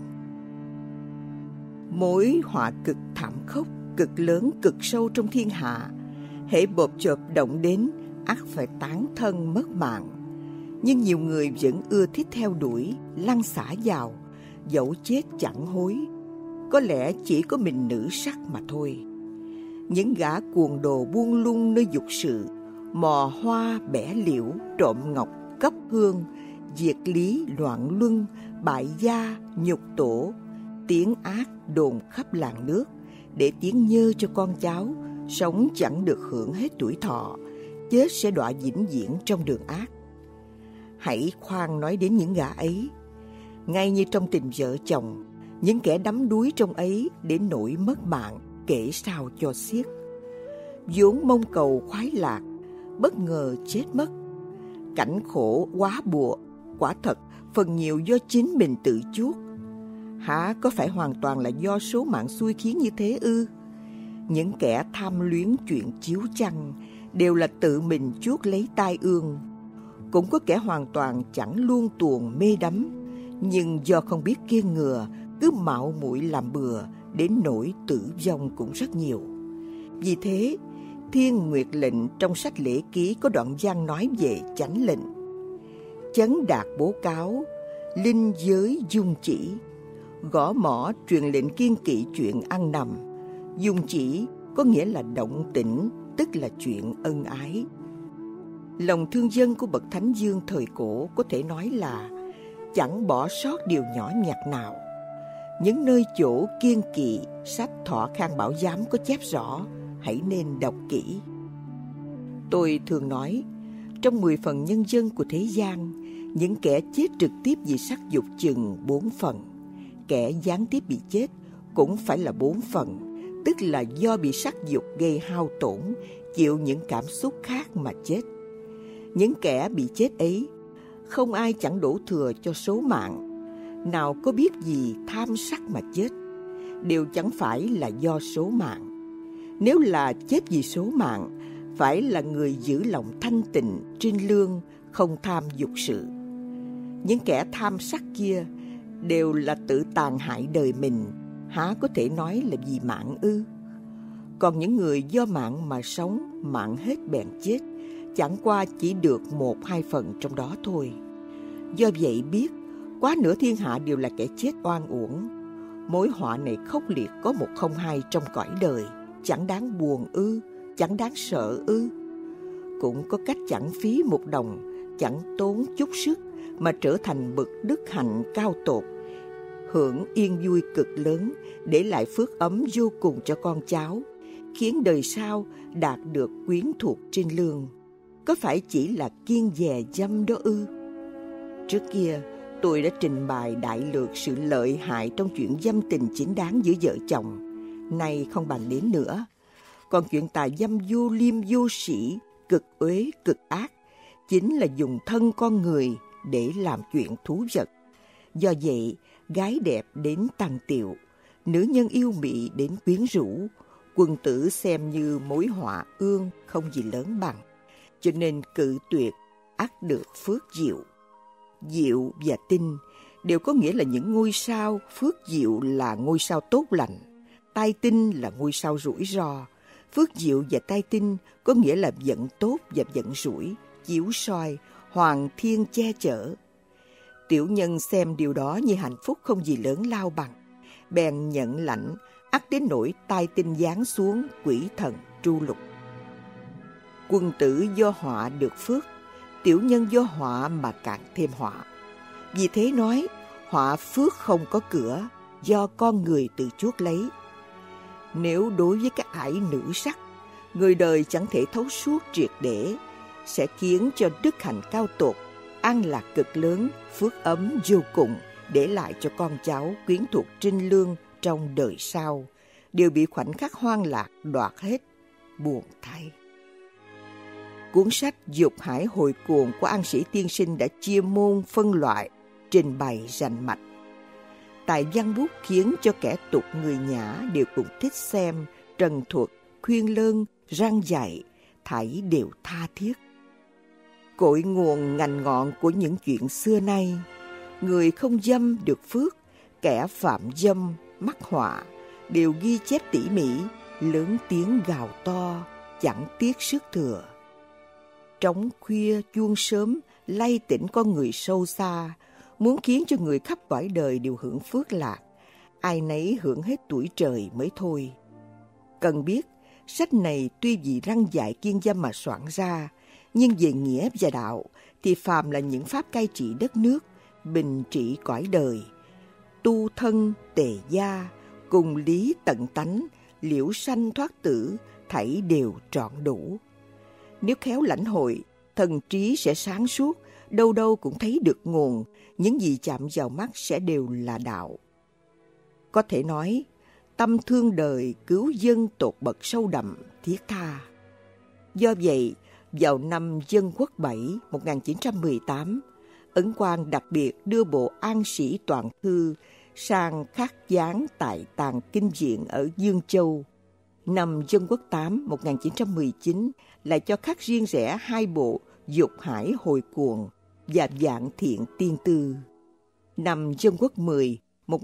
Mối họa cực thảm khốc, cực lớn, cực sâu trong thiên hạ, hễ bộp chộp động đến, ắt phải tán thân mất mạng. Nhưng nhiều người vẫn ưa thích theo đuổi, lăn xả vào, dẫu chết chẳng hối. Có lẽ chỉ có mình nữ sắc mà thôi. Những gã cuồng đồ buông lung nơi dục sự, mò hoa bẻ liễu, trộm ngọc, cấp hương, diệt lý loạn luân, bại gia, nhục tổ, tiếng ác đồn khắp làng nước, để tiếng nhơ cho con cháu, sống chẳng được hưởng hết tuổi thọ, chết sẽ đọa vĩnh viễn trong đường ác. Hãy khoan nói đến những gã ấy. Ngay như trong tình vợ chồng, những kẻ đắm đuối trong ấy đến nỗi mất mạng, kể sao cho xiết. Vốn mong cầu khoái lạc, bất ngờ chết mất. Cảnh khổ quá bùa, quả thật phần nhiều do chính mình tự chuốc. Hả có phải hoàn toàn là do số mạng xui khiến như thế ư? Những kẻ tham luyến chuyện chiếu chăng đều là tự mình chuốc lấy tai ương. Cũng có kẻ hoàn toàn chẳng luôn tuồng mê đắm, nhưng do không biết kiêng ngừa, cứ mạo muội làm bừa, đến nỗi tử vong cũng rất nhiều. Vì thế, Thiên Nguyệt Lệnh trong sách Lễ Ký có đoạn văn nói về chánh lệnh. Chấn đạt bố cáo, linh giới dung chỉ, gõ mỏ truyền lệnh kiêng kỵ chuyện ăn nằm. Dung chỉ có nghĩa là động tĩnh, tức là chuyện ân ái. Lòng thương dân của bậc Thánh Dương thời cổ có thể nói là chẳng bỏ sót điều nhỏ nhặt nào. Những nơi chỗ kiêng kỵ, sách Thọ Khang Bảo Giám có chép rõ, hãy nên đọc kỹ. Tôi thường nói, trong 10 phần nhân dân của thế gian, những kẻ chết trực tiếp vì sắc dục chừng 4 phần. Kẻ gián tiếp bị chết cũng phải là 4 phần, tức là do bị sắc dục gây hao tổn, chịu những cảm xúc khác mà chết. Những kẻ bị chết ấy, không ai chẳng đổ thừa cho số mạng. nào có biết gì tham sắc mà chết, đều chẳng phải là do số mạng. Nếu là chết vì số mạng, phải là người giữ lòng thanh tịnh, trinh lương, không tham dục sự. Những kẻ tham sắc kia đều là tự tàn hại đời mình, há có thể nói là vì mạng ư? Còn những người do mạng mà sống, mạng hết bèn chết, chẳng qua chỉ được 1-2 phần trong đó thôi. Do vậy biết, quá nửa thiên hạ đều là kẻ chết oan uổng. Mối họa này khốc liệt có 102 trong cõi đời, chẳng đáng buồn ư, chẳng đáng sợ ư? Cũng có cách chẳng phí một đồng, chẳng tốn chút sức mà trở thành bậc đức hạnh cao tột, hưởng yên vui cực lớn, để lại phước ấm vô cùng cho con cháu, khiến đời sau đạt được quyến thuộc trên lương. Có phải chỉ là kiêng dè dâm đó ư? Trước kia, tôi đã trình bày đại lược sự lợi hại trong chuyện dâm tình chính đáng giữa vợ chồng. Nay không bàn đến nữa. Còn chuyện tà dâm vô liêm vô sĩ, cực uế cực ác, chính là dùng thân con người để làm chuyện thú vật. Do vậy, gái đẹp đến tàn tiệu, nữ nhân yêu mị đến quyến rũ, quân tử xem như mối họa ương không gì lớn bằng. Cho nên cự tuyệt ắt được phước diệu. Diệu và tinh đều có nghĩa là những ngôi sao. Phước diệu là ngôi sao tốt lành, tai tinh là ngôi sao rủi ro. Phước diệu và tai tinh có nghĩa là vận tốt và vận rủi, chiếu soi, hoàng thiên che chở. Tiểu nhân xem điều đó như hạnh phúc không gì lớn lao bằng, bèn nhận lãnh, ắt đến nỗi tai tinh giáng xuống, quỷ thần tru lục. Quân tử do họa được phước, tiểu nhân do họa mà càng thêm họa. Vì thế nói, họa phước không có cửa, do con người tự chuốc lấy. Nếu đối với các ải nữ sắc, người đời chẳng thể thấu suốt triệt để, sẽ khiến cho đức hạnh cao tột, an lạc cực lớn, phước ấm vô cùng, để lại cho con cháu quyến thuộc trinh lương trong đời sau, đều bị khoảnh khắc hoang lạc đoạt hết, buồn thay. Cuốn sách Dục Hải Hồi Cuồng của An Sĩ tiên sinh đã chia môn phân loại, trình bày rành mạch. Tài văn bút khiến cho kẻ tục người nhã đều cùng thích xem, trần thuật, khuyên lơn, răn dạy, thảy đều tha thiết. Cội nguồn ngành ngọn của những chuyện xưa nay, người không dâm được phước, kẻ phạm dâm mắc họa, đều ghi chép tỉ mỉ, lớn tiếng gào to, chẳng tiếc sức thừa. Trống khuya chuông sớm lay tỉnh con người sâu xa, muốn khiến cho người khắp cõi đời đều hưởng phước lạc, ai nấy hưởng hết tuổi trời mới thôi. Cần biết, sách này tuy vì răn dạy kiêng dâm mà soạn ra, nhưng về nghĩa và đạo thì phàm là những pháp cai trị đất nước, bình trị cõi đời, tu thân tề gia, cùng lý tận tánh, liễu sanh thoát tử, thảy đều trọn đủ. Nếu khéo lãnh hội, thần trí sẽ sáng suốt, đâu đâu cũng thấy được nguồn, những gì chạm vào mắt sẽ đều là đạo. Có thể nói, tâm thương đời cứu dân tột bậc sâu đậm, thiết tha. Do vậy, vào năm Dân Quốc 7, 1918, Ấn Quang đặc biệt đưa bộ An Sĩ Toàn Thư sang khắc dán tại Tàng Kinh Viện ở Dương Châu. Năm Dân Quốc 8, 1919 lại cho khắc riêng rẽ 2 bộ Dục Hải Hồi Cuồng và Vạn Thiện Tiên Tư. Năm Dân Quốc 10,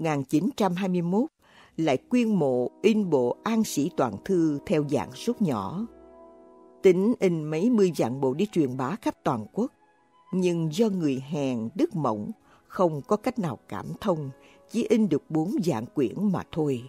1921 lại quyên mộ in bộ An Sĩ Toàn Thư theo dạng rút nhỏ. Tính in mấy mươi vạn bộ đi truyền bá khắp toàn quốc, nhưng do người hèn đức mỏng, không có cách nào cảm thông, chỉ in được 4 vạn quyển mà thôi.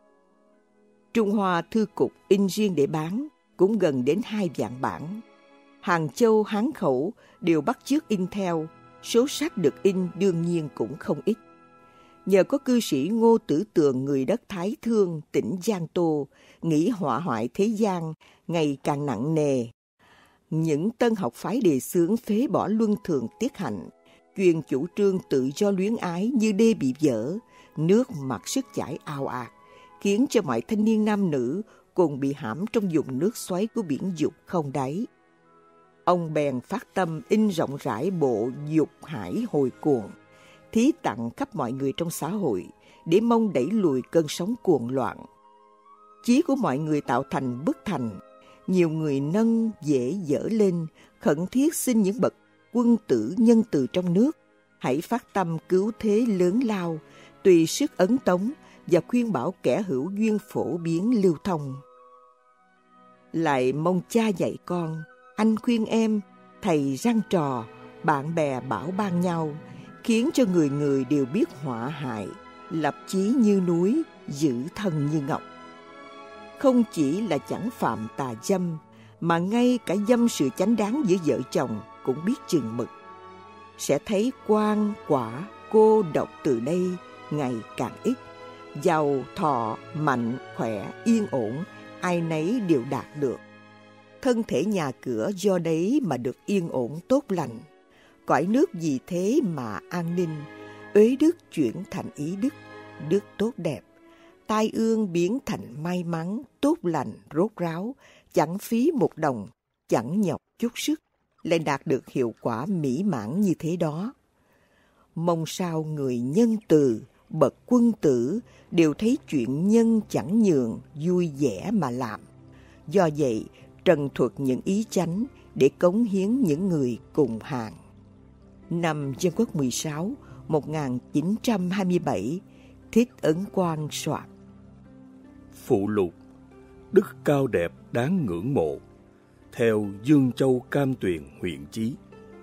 Trung Hoa Thư Cục in riêng để bán cũng gần đến 2 vạn bản. Hàng Châu, Hán Khẩu đều bắt chước in theo, số sách được in đương nhiên cũng không ít. Nhờ có cư sĩ Ngô Tử Tường người đất Thái Thương, tỉnh Giang Tô, nghĩ họa hoại thế gian ngày càng nặng nề. Những tân học phái đề xướng phế bỏ luân thường tiết hạnh, chuyên chủ trương tự do luyến ái như đê bị vỡ, nước mặc sức chảy ào ạt, khiến cho mọi thanh niên nam nữ cùng bị hãm trong vùng nước xoáy của biển dục không đáy. Ông bèn phát tâm in rộng rãi bộ Dục Hải Hồi Cuồng, thí tặng khắp mọi người trong xã hội để mong đẩy lùi cơn sóng cuồng loạn. Chí của mọi người tạo thành bức thành, nhiều người nâng dễ dỡ lên, khẩn thiết xin những bậc quân tử nhân từ trong nước hãy phát tâm cứu thế lớn lao, tùy sức ấn tống và khuyên bảo kẻ hữu duyên phổ biến lưu thông. Lại mong cha dạy con, anh khuyên em, thầy răn trò, bạn bè bảo ban nhau, khiến cho người người đều biết họa hại, lập chí như núi, giữ thân như ngọc. Không chỉ là chẳng phạm tà dâm, mà ngay cả dâm sự chánh đáng giữa vợ chồng cũng biết chừng mực. Sẽ thấy quan, quả, cô độc từ đây ngày càng ít. Giàu, thọ, mạnh, khỏe, yên ổn, ai nấy đều đạt được. Thân thể nhà cửa do đấy mà được yên ổn tốt lành. Cõi nước vì thế mà an ninh, uế đức chuyển thành ý đức, đức tốt đẹp. Tai ương biến thành may mắn, tốt lành, rốt ráo, chẳng phí một đồng, chẳng nhọc chút sức, lại đạt được hiệu quả mỹ mãn như thế đó. Mong sao người nhân từ, bậc quân tử đều thấy chuyện nhân chẳng nhường, vui vẻ mà làm. Do vậy, trần thuật những ý chánh để cống hiến những người cùng hàng. Năm Dân Quốc 16, 1927, Thích Ấn Quang soạn.
Phụ lục: đức cao đẹp đáng ngưỡng mộ, theo Dương Châu Cam Tuyền huyện Chí.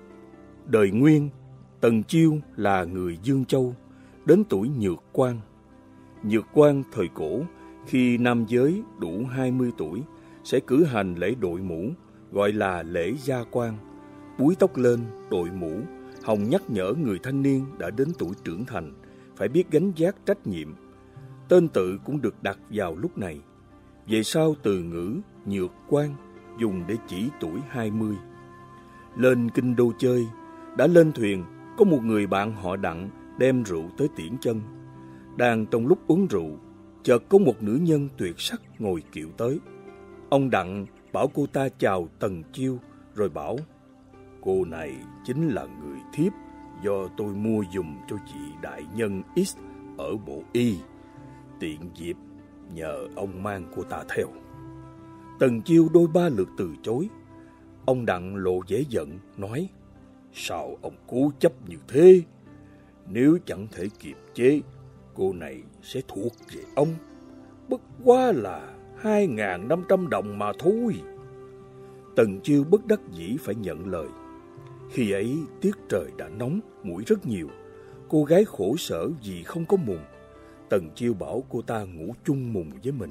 Đời Nguyên, Tần Chiêu là người Dương Châu, đến tuổi nhược quan. Nhược quan thời cổ, khi nam giới đủ 20 tuổi, sẽ cử hành lễ đội mũ, gọi là lễ gia quan. Búi tóc lên, đội mũ, hòng nhắc nhở người thanh niên đã đến tuổi trưởng thành, phải biết gánh vác trách nhiệm. Tên tự cũng được đặt vào lúc này. Về sau từ ngữ nhược quan dùng để chỉ tuổi 20. Lên kinh đô chơi, đã lên thuyền, có một người bạn họ Đặng đem rượu tới tiễn chân. Đang trong lúc uống rượu, chợt có một nữ nhân tuyệt sắc ngồi kiệu tới. Ông Đặng bảo cô ta chào Tần Chiêu, rồi bảo: cô này chính là người thiếp do tôi mua giùm cho chị đại nhân X ở bộ Y. Tiện dịp nhờ ông mang cô ta theo. Tần Chiêu đôi ba lượt từ chối. Ông Đặng lộ vẻ giận, nói: sao ông cố chấp như thế? Nếu chẳng thể kiềm chế, cô này sẽ thuộc về ông. Bất quá là 2.500 đồng mà thôi. Tần Chiêu bất đắc dĩ phải nhận lời. Khi ấy tiết trời đã nóng, muỗi rất nhiều. Cô gái khổ sở vì không có mùng. Tần Chiêu bảo cô ta ngủ chung mùng với mình.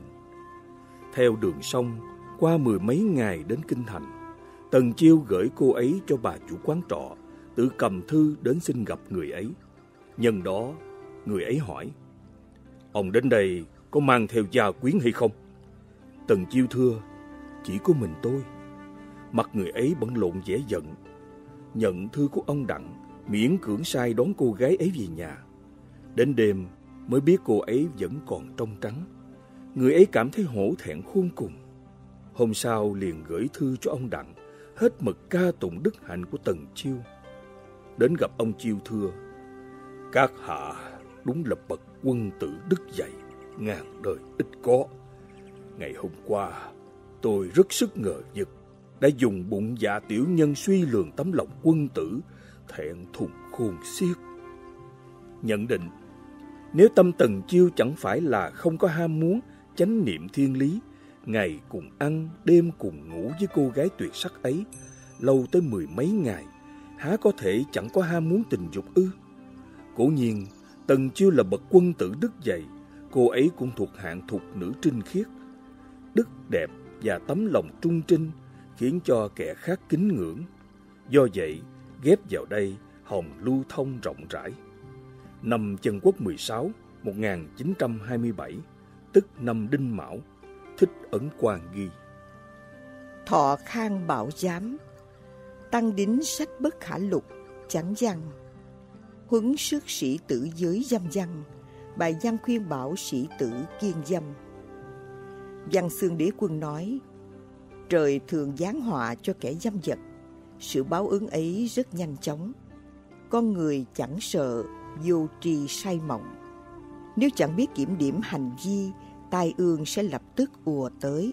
Theo đường sông, qua 10 mấy ngày đến kinh thành, Tần Chiêu gửi cô ấy cho bà chủ quán trọ, tự cầm thư đến xin gặp người ấy. Nhân đó, người ấy hỏi: ông đến đây có mang theo gia quyến hay không? Tần Chiêu thưa: chỉ có mình tôi. Mặt người ấy bận lộn vẻ giận. Nhận thư của ông Đặng, miễn cưỡng sai đón cô gái ấy về nhà. Đến đêm mới biết cô ấy vẫn còn trong trắng. Người ấy cảm thấy hổ thẹn khôn cùng. Hôm sau liền gửi thư cho ông Đặng, hết mực ca tụng đức hạnh của Tần Chiêu. Đến gặp ông Chiêu thưa: các hạ đúng là bậc quân tử đức dày, ngàn đời ít có. Ngày hôm qua tôi rất sức ngờ vực, đã dùng bụng dạ tiểu nhân suy lường tấm lòng quân tử, thẹn thùng khôn xiết. Nhận định: nếu tâm Tần Chiêu chẳng phải là không có ham muốn, chánh niệm thiên lý, ngày cùng ăn, đêm cùng ngủ với cô gái tuyệt sắc ấy, lâu tới 10 mấy ngày, há có thể chẳng có ham muốn tình dục ư? Cố nhiên, Tần Chiêu là bậc quân tử đức dày, cô ấy cũng thuộc hạng thục nữ trinh khiết. Đức đẹp và tấm lòng trung trinh khiến cho kẻ khác kính ngưỡng. Do vậy, ghép vào đây hòng lưu thông rộng rãi. Năm Dân Quốc 16, 1927, tức năm Đinh Mão, Thích Ấn Quang ghi:
Thọ Khang Bảo Giám, tăng đính sách bất khả lục, chánh văn. Huấn sức sĩ tử giới dâm văn, bài văn khuyên bảo sĩ tử kiên dâm. Văn Xương Đế Quân nói: trời thường giáng họa cho kẻ dâm vật, sự báo ứng ấy rất nhanh chóng. Con người chẳng sợ vô tri say mộng. Nếu chẳng biết kiểm điểm hành vi, tai ương sẽ lập tức ùa tới.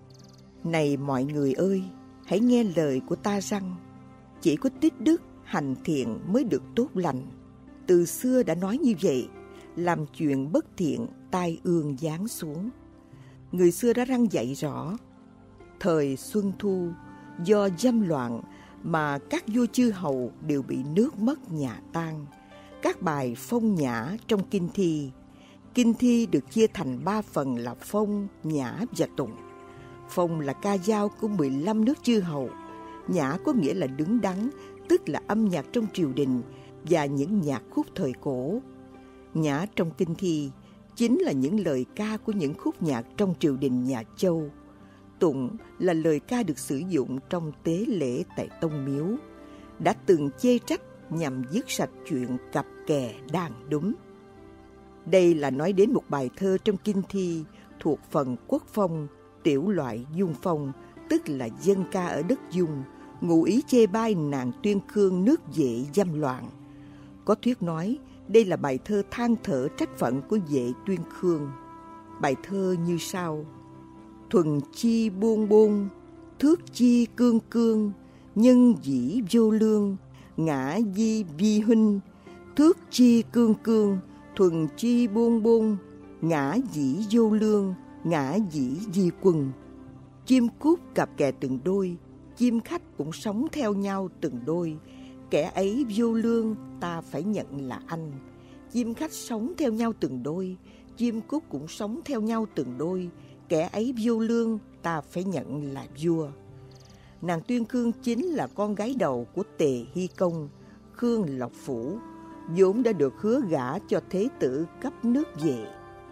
Này mọi người ơi, hãy nghe lời của ta rằng, chỉ có tích đức, hành thiện mới được tốt lành. Từ xưa đã nói như vậy, làm chuyện bất thiện, tai ương giáng xuống. Người xưa đã răn dạy rõ, thời Xuân Thu, do dâm loạn mà các vua chư hầu đều bị nước mất nhà tan. Các bài phong nhã trong kinh thi. Kinh thi được chia thành 3 phần là phong, nhã và tụng. Phong là ca dao của 15 nước chư hầu. Nhã có nghĩa là đứng đắn, tức là âm nhạc trong triều đình và những nhạc khúc thời cổ. Nhã trong kinh thi chính là những lời ca của những khúc nhạc trong triều đình nhà Châu. Tụng là lời ca được sử dụng trong tế lễ tại tông miếu, đã từng chê trách nhằm dứt sạch chuyện cặp kè đàn đúng. Đây là nói đến một bài thơ trong kinh thi thuộc phần quốc phong, tiểu loại dung phong, tức là dân ca ở đất Dung, ngụ ý chê bai nàng Tuyên Khương nước Vệ dâm loạn. Có thuyết nói đây là bài thơ than thở trách phận của Vệ Tuyên Khương. Bài thơ như sau: thuần chi buông buông, thước chi cương cương, nhân dĩ vô lương, ngã di vi huynh. Thước chi cương cương, thuần chi buông buông, ngã dĩ vô lương, ngã dĩ di quân. Chim cút cặp kè từng đôi, chim khách cũng sống theo nhau từng đôi. Kẻ ấy vô lương, ta phải nhận là anh. Chim khách sống theo nhau từng đôi, chim cút cũng sống theo nhau từng đôi. Kẻ ấy vô lương, ta phải nhận là vua. Nàng Tuyên Khương chính là con gái đầu của Tề Hy Công, Khương Lộc Phủ, vốn đã được hứa gả cho thế tử cấp nước Vệ.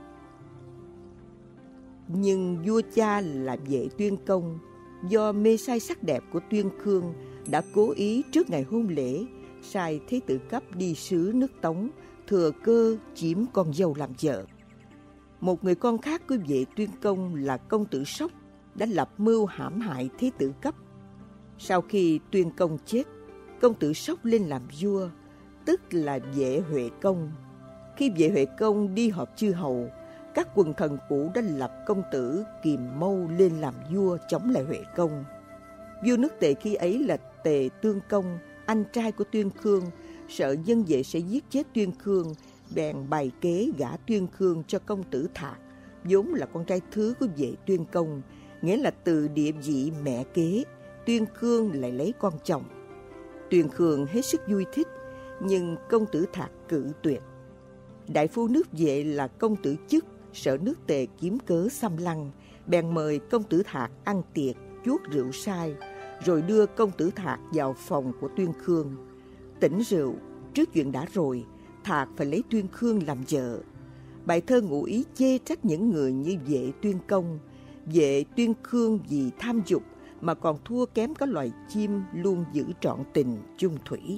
Nhưng vua cha là Vệ Tuyên Công, do mê say sắc đẹp của Tuyên Khương, đã cố ý trước ngày hôn lễ sai thế tử cấp đi sứ nước Tống, thừa cơ chiếm con dâu làm vợ. Một người con khác của Vệ Tuyên Công là công tử Sóc đã lập mưu hãm hại thế tử cấp. Sau khi Tuyên Công chết, công tử Sóc lên làm vua, tức là Vệ Huệ Công. Khi Vệ Huệ Công đi họp chư hầu, các quần thần cũ đã lập công tử Kiềm Mâu lên làm vua chống lại Huệ Công. Vua nước Tề khi ấy là Tề Tương Công, anh trai của Tuyên Khương, sợ dân Vệ sẽ giết chết Tuyên Khương, bèn bày kế gả Tuyên Khương cho công tử Thạc, vốn là con trai thứ của Vệ Tuyên Công, nghĩa là từ địa vị mẹ kế, Tuyên Khương lại lấy con chồng. Tuyên Khương hết sức vui thích, nhưng công tử Thạc cự tuyệt. Đại phu nước Vệ là công tử Chức sợ nước Tề kiếm cớ xâm lăng, bèn mời công tử Thạc ăn tiệc, chuốt rượu sai, rồi đưa công tử Thạc vào phòng của Tuyên Khương. Tỉnh rượu, trước chuyện đã rồi, Thạc phải lấy Tuyên Khương làm vợ. Bài thơ ngụ ý chê trách những người như Vệ Tuyên Công. Vệ Tuyên Khương vì tham dục mà còn thua kém các loài chim luôn giữ trọn tình chung thủy.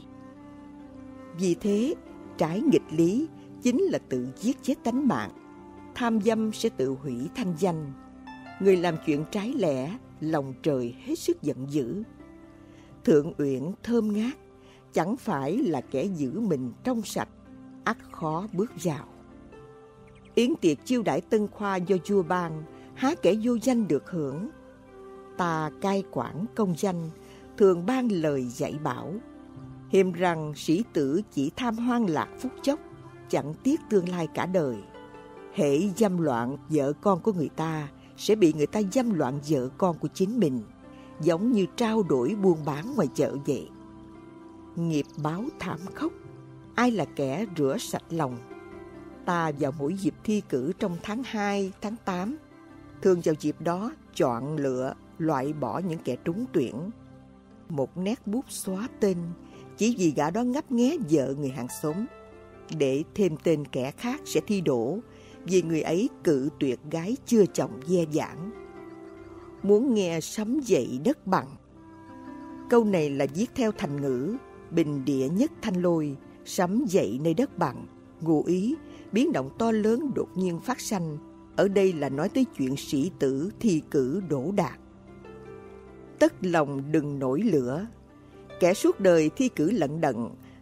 Vì thế, trái nghịch lý chính là tự giết chết tánh mạng. Tham dâm sẽ tự hủy thanh danh. Người làm chuyện trái lẽ, lòng trời hết sức giận dữ. Thượng Uyển thơm ngát, chẳng phải là kẻ giữ mình trong sạch, ắt khó bước vào. Yến tiệc chiêu đãi tân khoa do vua ban, há kẻ vô danh được hưởng. Ta cai quản công danh, thường ban lời dạy bảo. Hiềm rằng sĩ tử chỉ tham hoang lạc phút chốc, chẳng tiếc tương lai cả đời. Hễ dâm loạn vợ con của người ta, sẽ bị người ta dâm loạn vợ con của chính mình, giống như trao đổi buôn bán ngoài chợ vậy. Nghiệp báo thảm khốc, ai là kẻ rửa sạch lòng. Ta vào mỗi dịp thi cử trong tháng 2, tháng 8, thường vào dịp đó chọn lựa, loại bỏ những kẻ trúng tuyển. Một nét bút xóa tên, chỉ vì gã đó ngấp nghé vợ người hàng xóm, để thêm tên kẻ khác sẽ thi đỗ, vì người ấy cự tuyệt gái chưa chồng ve vãn. Muốn nghe sấm dậy đất bằng. Câu này là viết theo thành ngữ bình địa nhất thanh lôi, sấm dậy nơi đất bằng, ngụ ý biến động to lớn đột nhiên phát sanh. Ở đây là nói tới chuyện sĩ tử thi cử đỗ đạt. Tất lòng đừng nổi lửa. Kẻ suốt đời thi cử lận đận,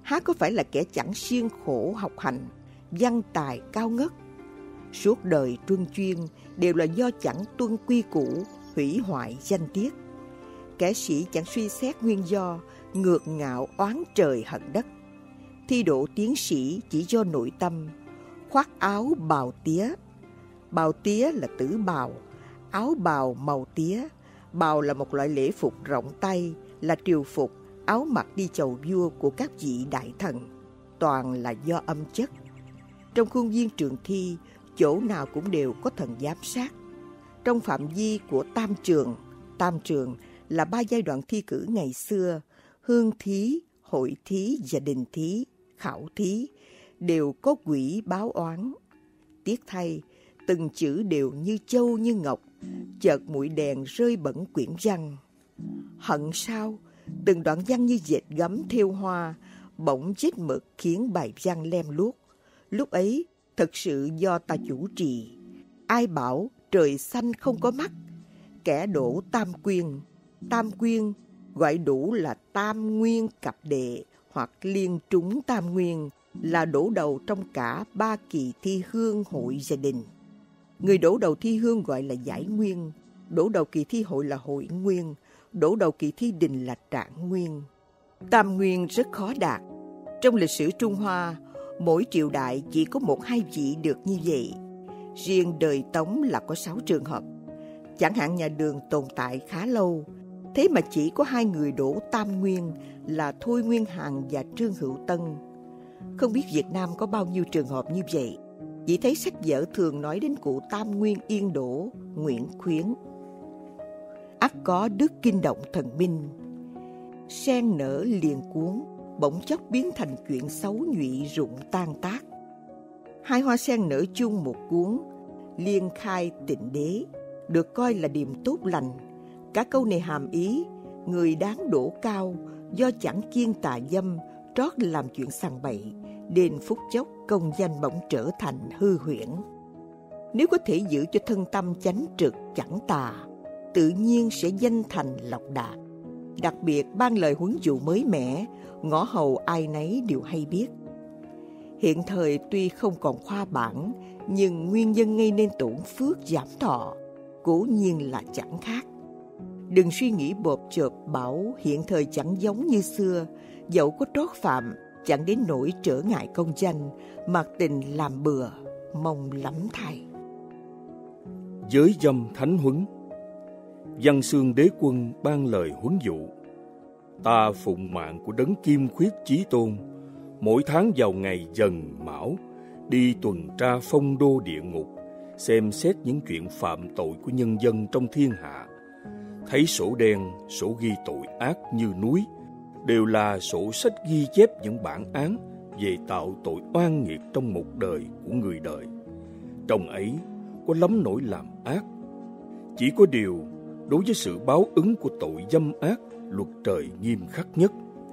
há có phải là kẻ chẳng siêng khổ học hành, văn tài cao ngất. Suốt đời truân chuyên đều là do chẳng tuân quy củ, hủy hoại danh tiết. Kẻ sĩ chẳng suy xét nguyên do, ngược ngạo oán trời hận đất. Thi đỗ tiến sĩ chỉ do nội tâm, khoác áo bào tía. Bào tía là tử bào, áo bào màu tía. Bào là một loại lễ phục rộng tay, là triều phục, áo mặc đi chầu vua của các vị đại thần, toàn là do âm chất. Trong khuôn viên trường thi, chỗ nào cũng đều có thần giám sát. Trong phạm vi của tam trường là 3 giai đoạn thi cử ngày xưa: hương thí, hội thí và đình thí, khảo thí, đều có quỹ báo oán. Tiếc thay, từng chữ đều như châu như ngọc, chợt mũi đèn rơi bẩn quyển văn. Hận sao, từng đoạn văn như dệt gấm thêu hoa, bỗng chết mực khiến bài văn lem luốc. Lúc ấy, thật sự do ta chủ trì. Ai bảo trời xanh không có mắt? Kẻ đổ tam quyên gọi đủ là tam nguyên cặp đệ hoặc liên trúng tam nguyên, là đổ đầu trong cả 3 kỳ thi hương hội gia đình. Người đổ đầu thi hương gọi là giải nguyên, đổ đầu kỳ thi hội là hội nguyên, đổ đầu kỳ thi đình là trạng nguyên. Tam nguyên rất khó đạt. Trong lịch sử Trung Hoa, mỗi triều đại chỉ có 1-2 vị được như vậy. Riêng đời Tống là có 6 trường hợp. Chẳng hạn nhà Đường tồn tại khá lâu, thế mà chỉ có 2 người đổ tam nguyên là Thôi Nguyên Hằng và Trương Hữu Tân. Không biết Việt Nam có bao nhiêu trường hợp như vậy. Chỉ thấy sách vở thường nói đến cụ tam nguyên yên đổ Nguyễn Khuyến. Ắt có đức kinh động thần minh. Sen nở liền cuốn, bỗng chốc biến thành chuyện xấu nhụy rụng tan tác. 2 hoa sen nở chung một cuốn, liên khai tịnh đế, được coi là điềm tốt lành. Cả câu này hàm ý người đáng đổ cao do chẳng kiêng tà dâm, trót làm chuyện sằng bậy, đến phút chốc công danh bỗng trở thành hư huyễn. Nếu có thể giữ cho thân tâm chánh trực chẳng tà, tự nhiên sẽ danh thành lộc đạt. Đặc biệt ban lời huấn dụ mới mẻ, ngõ hầu ai nấy đều hay biết. Hiện thời tuy không còn khoa bản, nhưng nguyên nhân gây nên tổn phước giảm thọ cố nhiên là chẳng khác. Đừng suy nghĩ bộp chộp bảo hiện thời chẳng giống như xưa, dẫu có trót phạm chẳng đến nỗi trở ngại công danh, mặc tình làm bừa, mong lắm thay.
Giới dâm thánh huấn. Văn Xương Đế Quân ban lời huấn dụ: ta phụng mạng của đấng Kim Khuyết Chí Tôn, mỗi tháng vào ngày Dần Mão đi tuần tra phong đô địa ngục, xem xét những chuyện phạm tội của nhân dân trong thiên hạ. Thấy sổ đen, sổ ghi tội ác như núi, đều là sổ sách ghi chép những bản án về tạo tội oan nghiệt trong một đời của người đời. Trong ấy có lắm nỗi làm ác. Chỉ có điều, đối với sự báo ứng của tội dâm ác, luật trời nghiêm khắc nhất.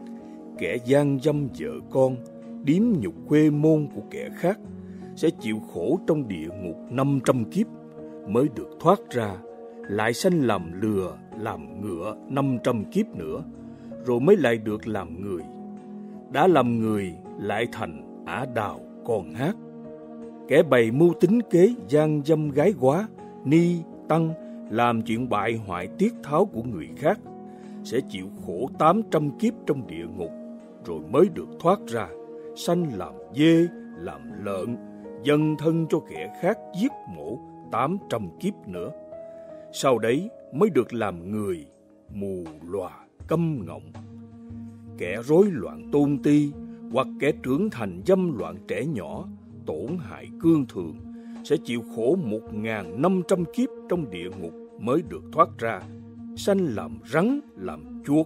Kẻ gian dâm vợ con, điếm nhục khuê môn của kẻ khác sẽ chịu khổ trong địa ngục 500 kiếp mới được thoát ra, lại sanh làm lừa, làm ngựa 500 kiếp nữa, rồi mới lại được làm người. Đã làm người lại thành ả đào con hát. Kẻ bày mưu tính kế gian dâm gái góa, ni, tăng, làm chuyện bại hoại tiết tháo của người khác sẽ chịu khổ 800 kiếp trong địa ngục, rồi mới được thoát ra, sanh làm dê, làm lợn, dâng thân cho kẻ khác giết mổ 800 kiếp nữa. Sau đấy mới được làm người, mù lòa, câm ngọng. Kẻ rối loạn tôn ti hoặc kẻ trưởng thành dâm loạn trẻ nhỏ, tổn hại cương thường sẽ chịu khổ 1.500 kiếp trong địa ngục mới được thoát ra, sanh làm rắn, làm chuột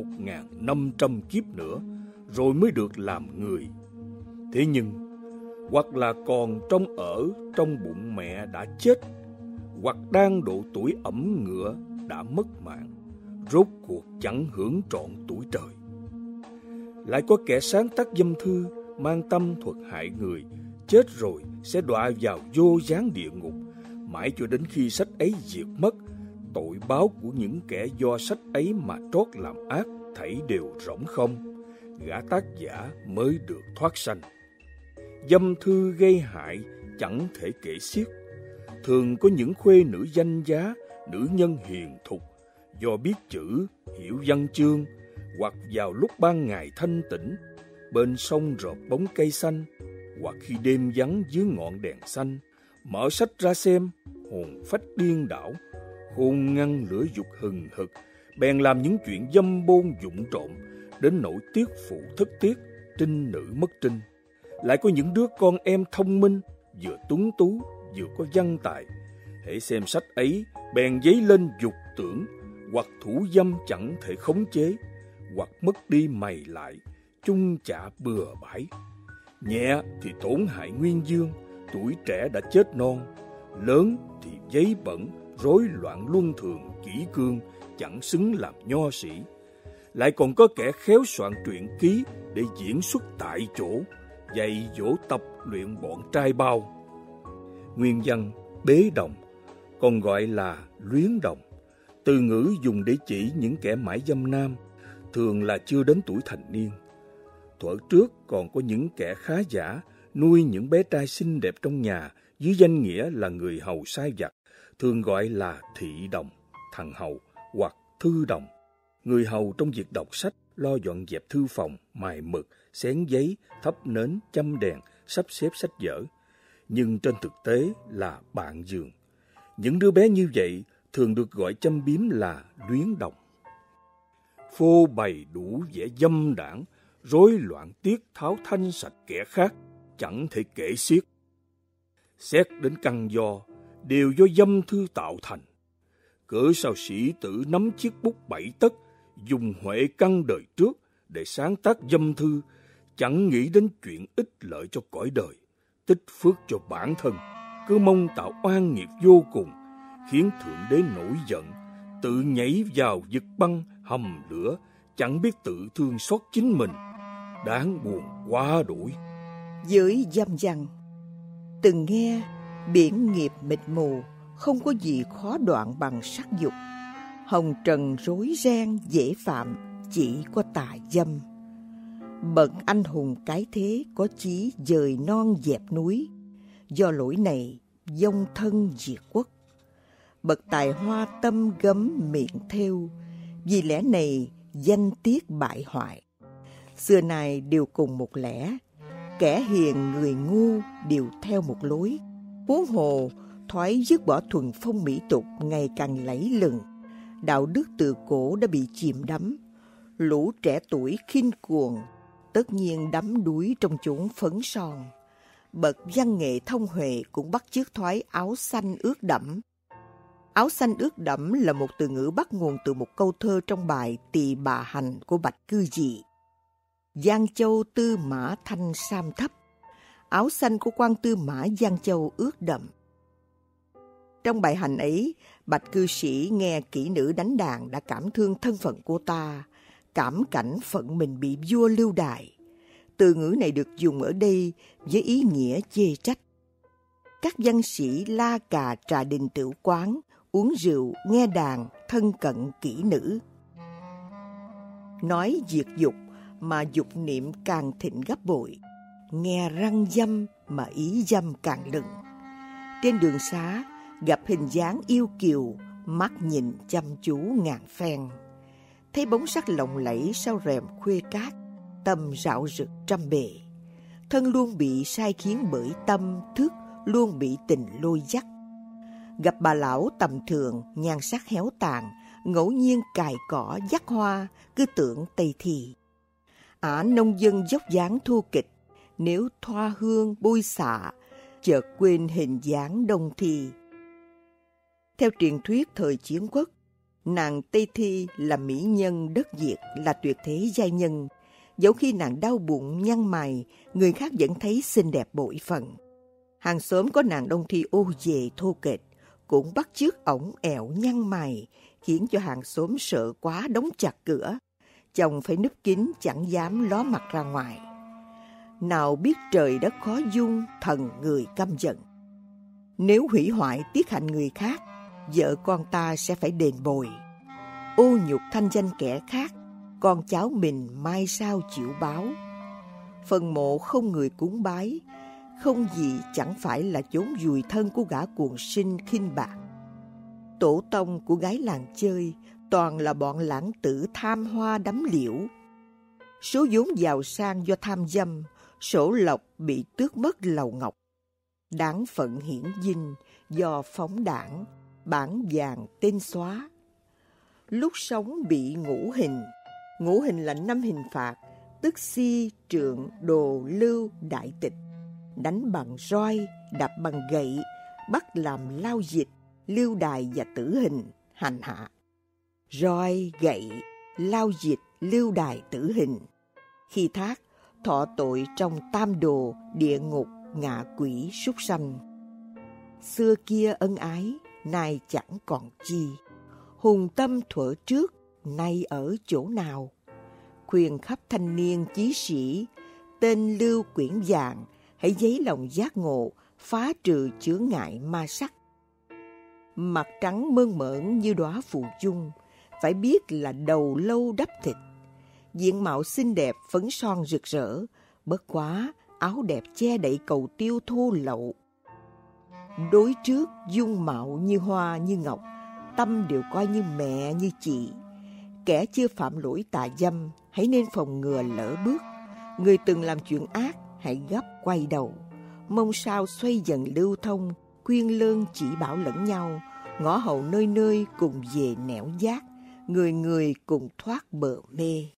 1.500 kiếp nữa, rồi mới được làm người. Thế nhưng, hoặc là còn trong bụng mẹ đã chết, hoặc đang độ tuổi ẩm ngựa đã mất mạng, rốt cuộc chẳng hưởng trọn tuổi trời. Lại có kẻ sáng tác dâm thư, mang tâm thuật hại người, chết rồi sẽ đọa vào vô gián địa ngục, mãi cho đến khi sách ấy diệt mất. Tội báo của những kẻ do sách ấy mà trót làm ác thảy đều rỗng không, gã tác giả mới được thoát sanh. Dâm thư gây hại chẳng thể kể xiết. Thường có những khuê nữ danh giá, nữ nhân hiền thục, do biết chữ, hiểu văn chương, hoặc vào lúc ban ngày thanh tĩnh, bên sông rợp bóng cây xanh, hoặc khi đêm vắng dưới ngọn đèn xanh, mở sách ra xem, hồn phách điên đảo, khôn ngăn lửa dục hừng hực, bèn làm những chuyện dâm bôn vụng trộm, đến nỗi tiếc phụ thất tiếc, trinh nữ mất trinh. Lại có những đứa con em thông minh, vừa tuấn tú, vừa có văn tài, hễ xem sách ấy, bèn dấy lên dục tưởng, hoặc thủ dâm chẳng thể khống chế, hoặc mất đi mày lại, chung chạ bừa bãi. Nhẹ thì tổn hại nguyên dương, tuổi trẻ đã chết non, lớn thì giấy bẩn, rối loạn luân thường, kỷ cương, chẳng xứng làm nho sĩ. Lại còn có kẻ khéo soạn truyện ký để diễn xuất tại chỗ, dạy dỗ tập luyện bọn trai bao. Nguyên văn bế đồng, còn gọi là luyến đồng, từ ngữ dùng để chỉ những kẻ mãi dâm nam, thường là chưa đến tuổi thành niên. Thuở trước còn có những kẻ khá giả nuôi những bé trai xinh đẹp trong nhà dưới danh nghĩa là người hầu sai vặt, thường gọi là thị đồng, thằng hầu hoặc thư đồng. Người hầu trong việc đọc sách, lo dọn dẹp thư phòng, mài mực, xén giấy, thắp nến, châm đèn, sắp xếp sách vở. Nhưng trên thực tế là bạn giường. Những đứa bé như vậy thường được gọi châm biếm là luyến đồng. Phô bày đủ vẻ dâm đãng, rối loạn tiết tháo thanh sạch kẻ khác, chẳng thể kể xiết. Xét đến căn do, đều do dâm thư tạo thành. Cớ sao sĩ tử nắm chiếc bút 7 tấc, dùng huệ căn đời trước để sáng tác dâm thư, chẳng nghĩ đến chuyện ích lợi cho cõi đời, tích phước cho bản thân, cứ mong tạo oan nghiệt vô cùng, khiến Thượng Đế nổi giận, tự nhảy vào vực băng hầm lửa, chẳng biết tự thương xót chính mình, đáng buồn quá đỗi.
Dưới dâm văn, từng nghe biển nghiệp mịt mù, không có gì khó đoạn bằng sắc dục. Hồng trần rối ren dễ phạm, chỉ có tà dâm. Bậc anh hùng cái thế có chí dời non dẹp núi, do lỗi này dông thân diệt quốc. Bậc tài hoa tâm gấm miệng thêu, vì lẽ này danh tiết bại hoại. Xưa nay đều cùng một lẽ, kẻ hiền người ngu đều theo một lối. Huống hồ thoái dứt bỏ thuần phong mỹ tục ngày càng lẫy lừng, đạo đức từ cổ đã bị chìm đắm. Lũ trẻ tuổi khinh cuồng tất nhiên đắm đuối trong chốn phấn son. Bậc văn nghệ thông huệ cũng bắt chước thoái áo xanh ướt đẫm. Áo xanh ướt đẫm là một từ ngữ bắt nguồn từ một câu thơ trong bài Tỳ Bà Hành của Bạch Cư Dị. Giang Châu Tư Mã thanh sam thấp, áo xanh của quan tư mã Giang Châu ướt đẫm. Trong bài hành ấy, Bạch cư sĩ nghe kỹ nữ đánh đàn đã cảm thương thân phận cô ta, cảm cảnh phận mình bị vua lưu đày. Từ ngữ này được dùng ở đây với ý nghĩa chê trách. Các văn sĩ la cà trà đình tửu quán, uống rượu, nghe đàn, thân cận kỹ nữ. Nói diệt dục mà dục niệm càng thịnh gấp bội, nghe răng dâm mà ý dâm càng lừng. Trên đường xá gặp hình dáng yêu kiều, mắt nhìn chăm chú ngàn phen. Thấy bóng sắc lộng lẫy sau rèm khuê cát, tâm rạo rực trăm bề. Thân luôn bị sai khiến bởi tâm thức, luôn bị tình lôi dắt. Gặp bà lão tầm thường, nhan sắc héo tàn, ngẫu nhiên cài cỏ dắt hoa, cứ tưởng Tây Thì. Ả nông dân dốc dáng thô kịch, nếu thoa hương bôi xạ, chợt quên hình dáng Đông Thi. Theo truyền thuyết thời chiến quốc, nàng Tây Thi là mỹ nhân đất Việt, là tuyệt thế giai nhân. Dẫu khi nàng đau bụng nhăn mày, người khác vẫn thấy xinh đẹp bội phần. Hàng xóm có nàng Đông Thi ô về thô kệch, cũng bắt chước ổng ẹo nhăn mày, khiến cho hàng xóm sợ quá đóng chặt cửa. Chồng phải núp kín chẳng dám ló mặt ra ngoài. Nào biết trời đất khó dung, thần người căm giận. Nếu hủy hoại tiết hạnh người khác, vợ con ta sẽ phải đền bồi. Ô nhục thanh danh kẻ khác, con cháu mình mai sau chịu báo. Phần mộ không người cúng bái, không gì chẳng phải là chốn vùi thân của gã cuồng sinh khinh bạc. Tổ tông của gái làng chơi toàn là bọn lãng tử tham hoa đắm liễu. Số vốn giàu sang do tham dâm, sổ lộc bị tước mất lầu ngọc. Đáng phận hiển dinh do phóng đảng, bản vàng tên xóa. Lúc sống bị ngũ hình là 5 hình phạt, tức si, trượng, đồ, lưu, đại tịch. Đánh bằng roi, đập bằng gậy, bắt làm lao dịch, lưu đày và tử hình, hành hạ. Roi, gậy, lao dịch, lưu đày, tử hình. Khi thác, thọ tội trong tam đồ, địa ngục, ngạ quỷ, súc sanh. Xưa kia ân ái, nay chẳng còn chi. Hùng tâm thuở trước, nay ở chỗ nào? Khuyên khắp thanh niên chí sĩ, tên Lưu Quyển Vàng, hãy dấy lòng giác ngộ, phá trừ chướng ngại ma sắc. Mặt trắng mơn mởn như đóa phù dung, phải biết là đầu lâu đắp thịt. Diện mạo xinh đẹp phấn son rực rỡ, bất quá áo đẹp che đậy cầu tiêu thô lậu. Đối trước dung mạo như hoa như ngọc, tâm đều coi như mẹ như chị. Kẻ chưa phạm lỗi tà dâm, hãy nên phòng ngừa lỡ bước. Người từng làm chuyện ác, hãy gấp quay đầu. Mong sao xoay dần lưu thông, khuyên lơn chỉ bảo lẫn nhau. Ngõ hầu nơi nơi cùng về nẻo giác, người người cùng thoát bờ mê.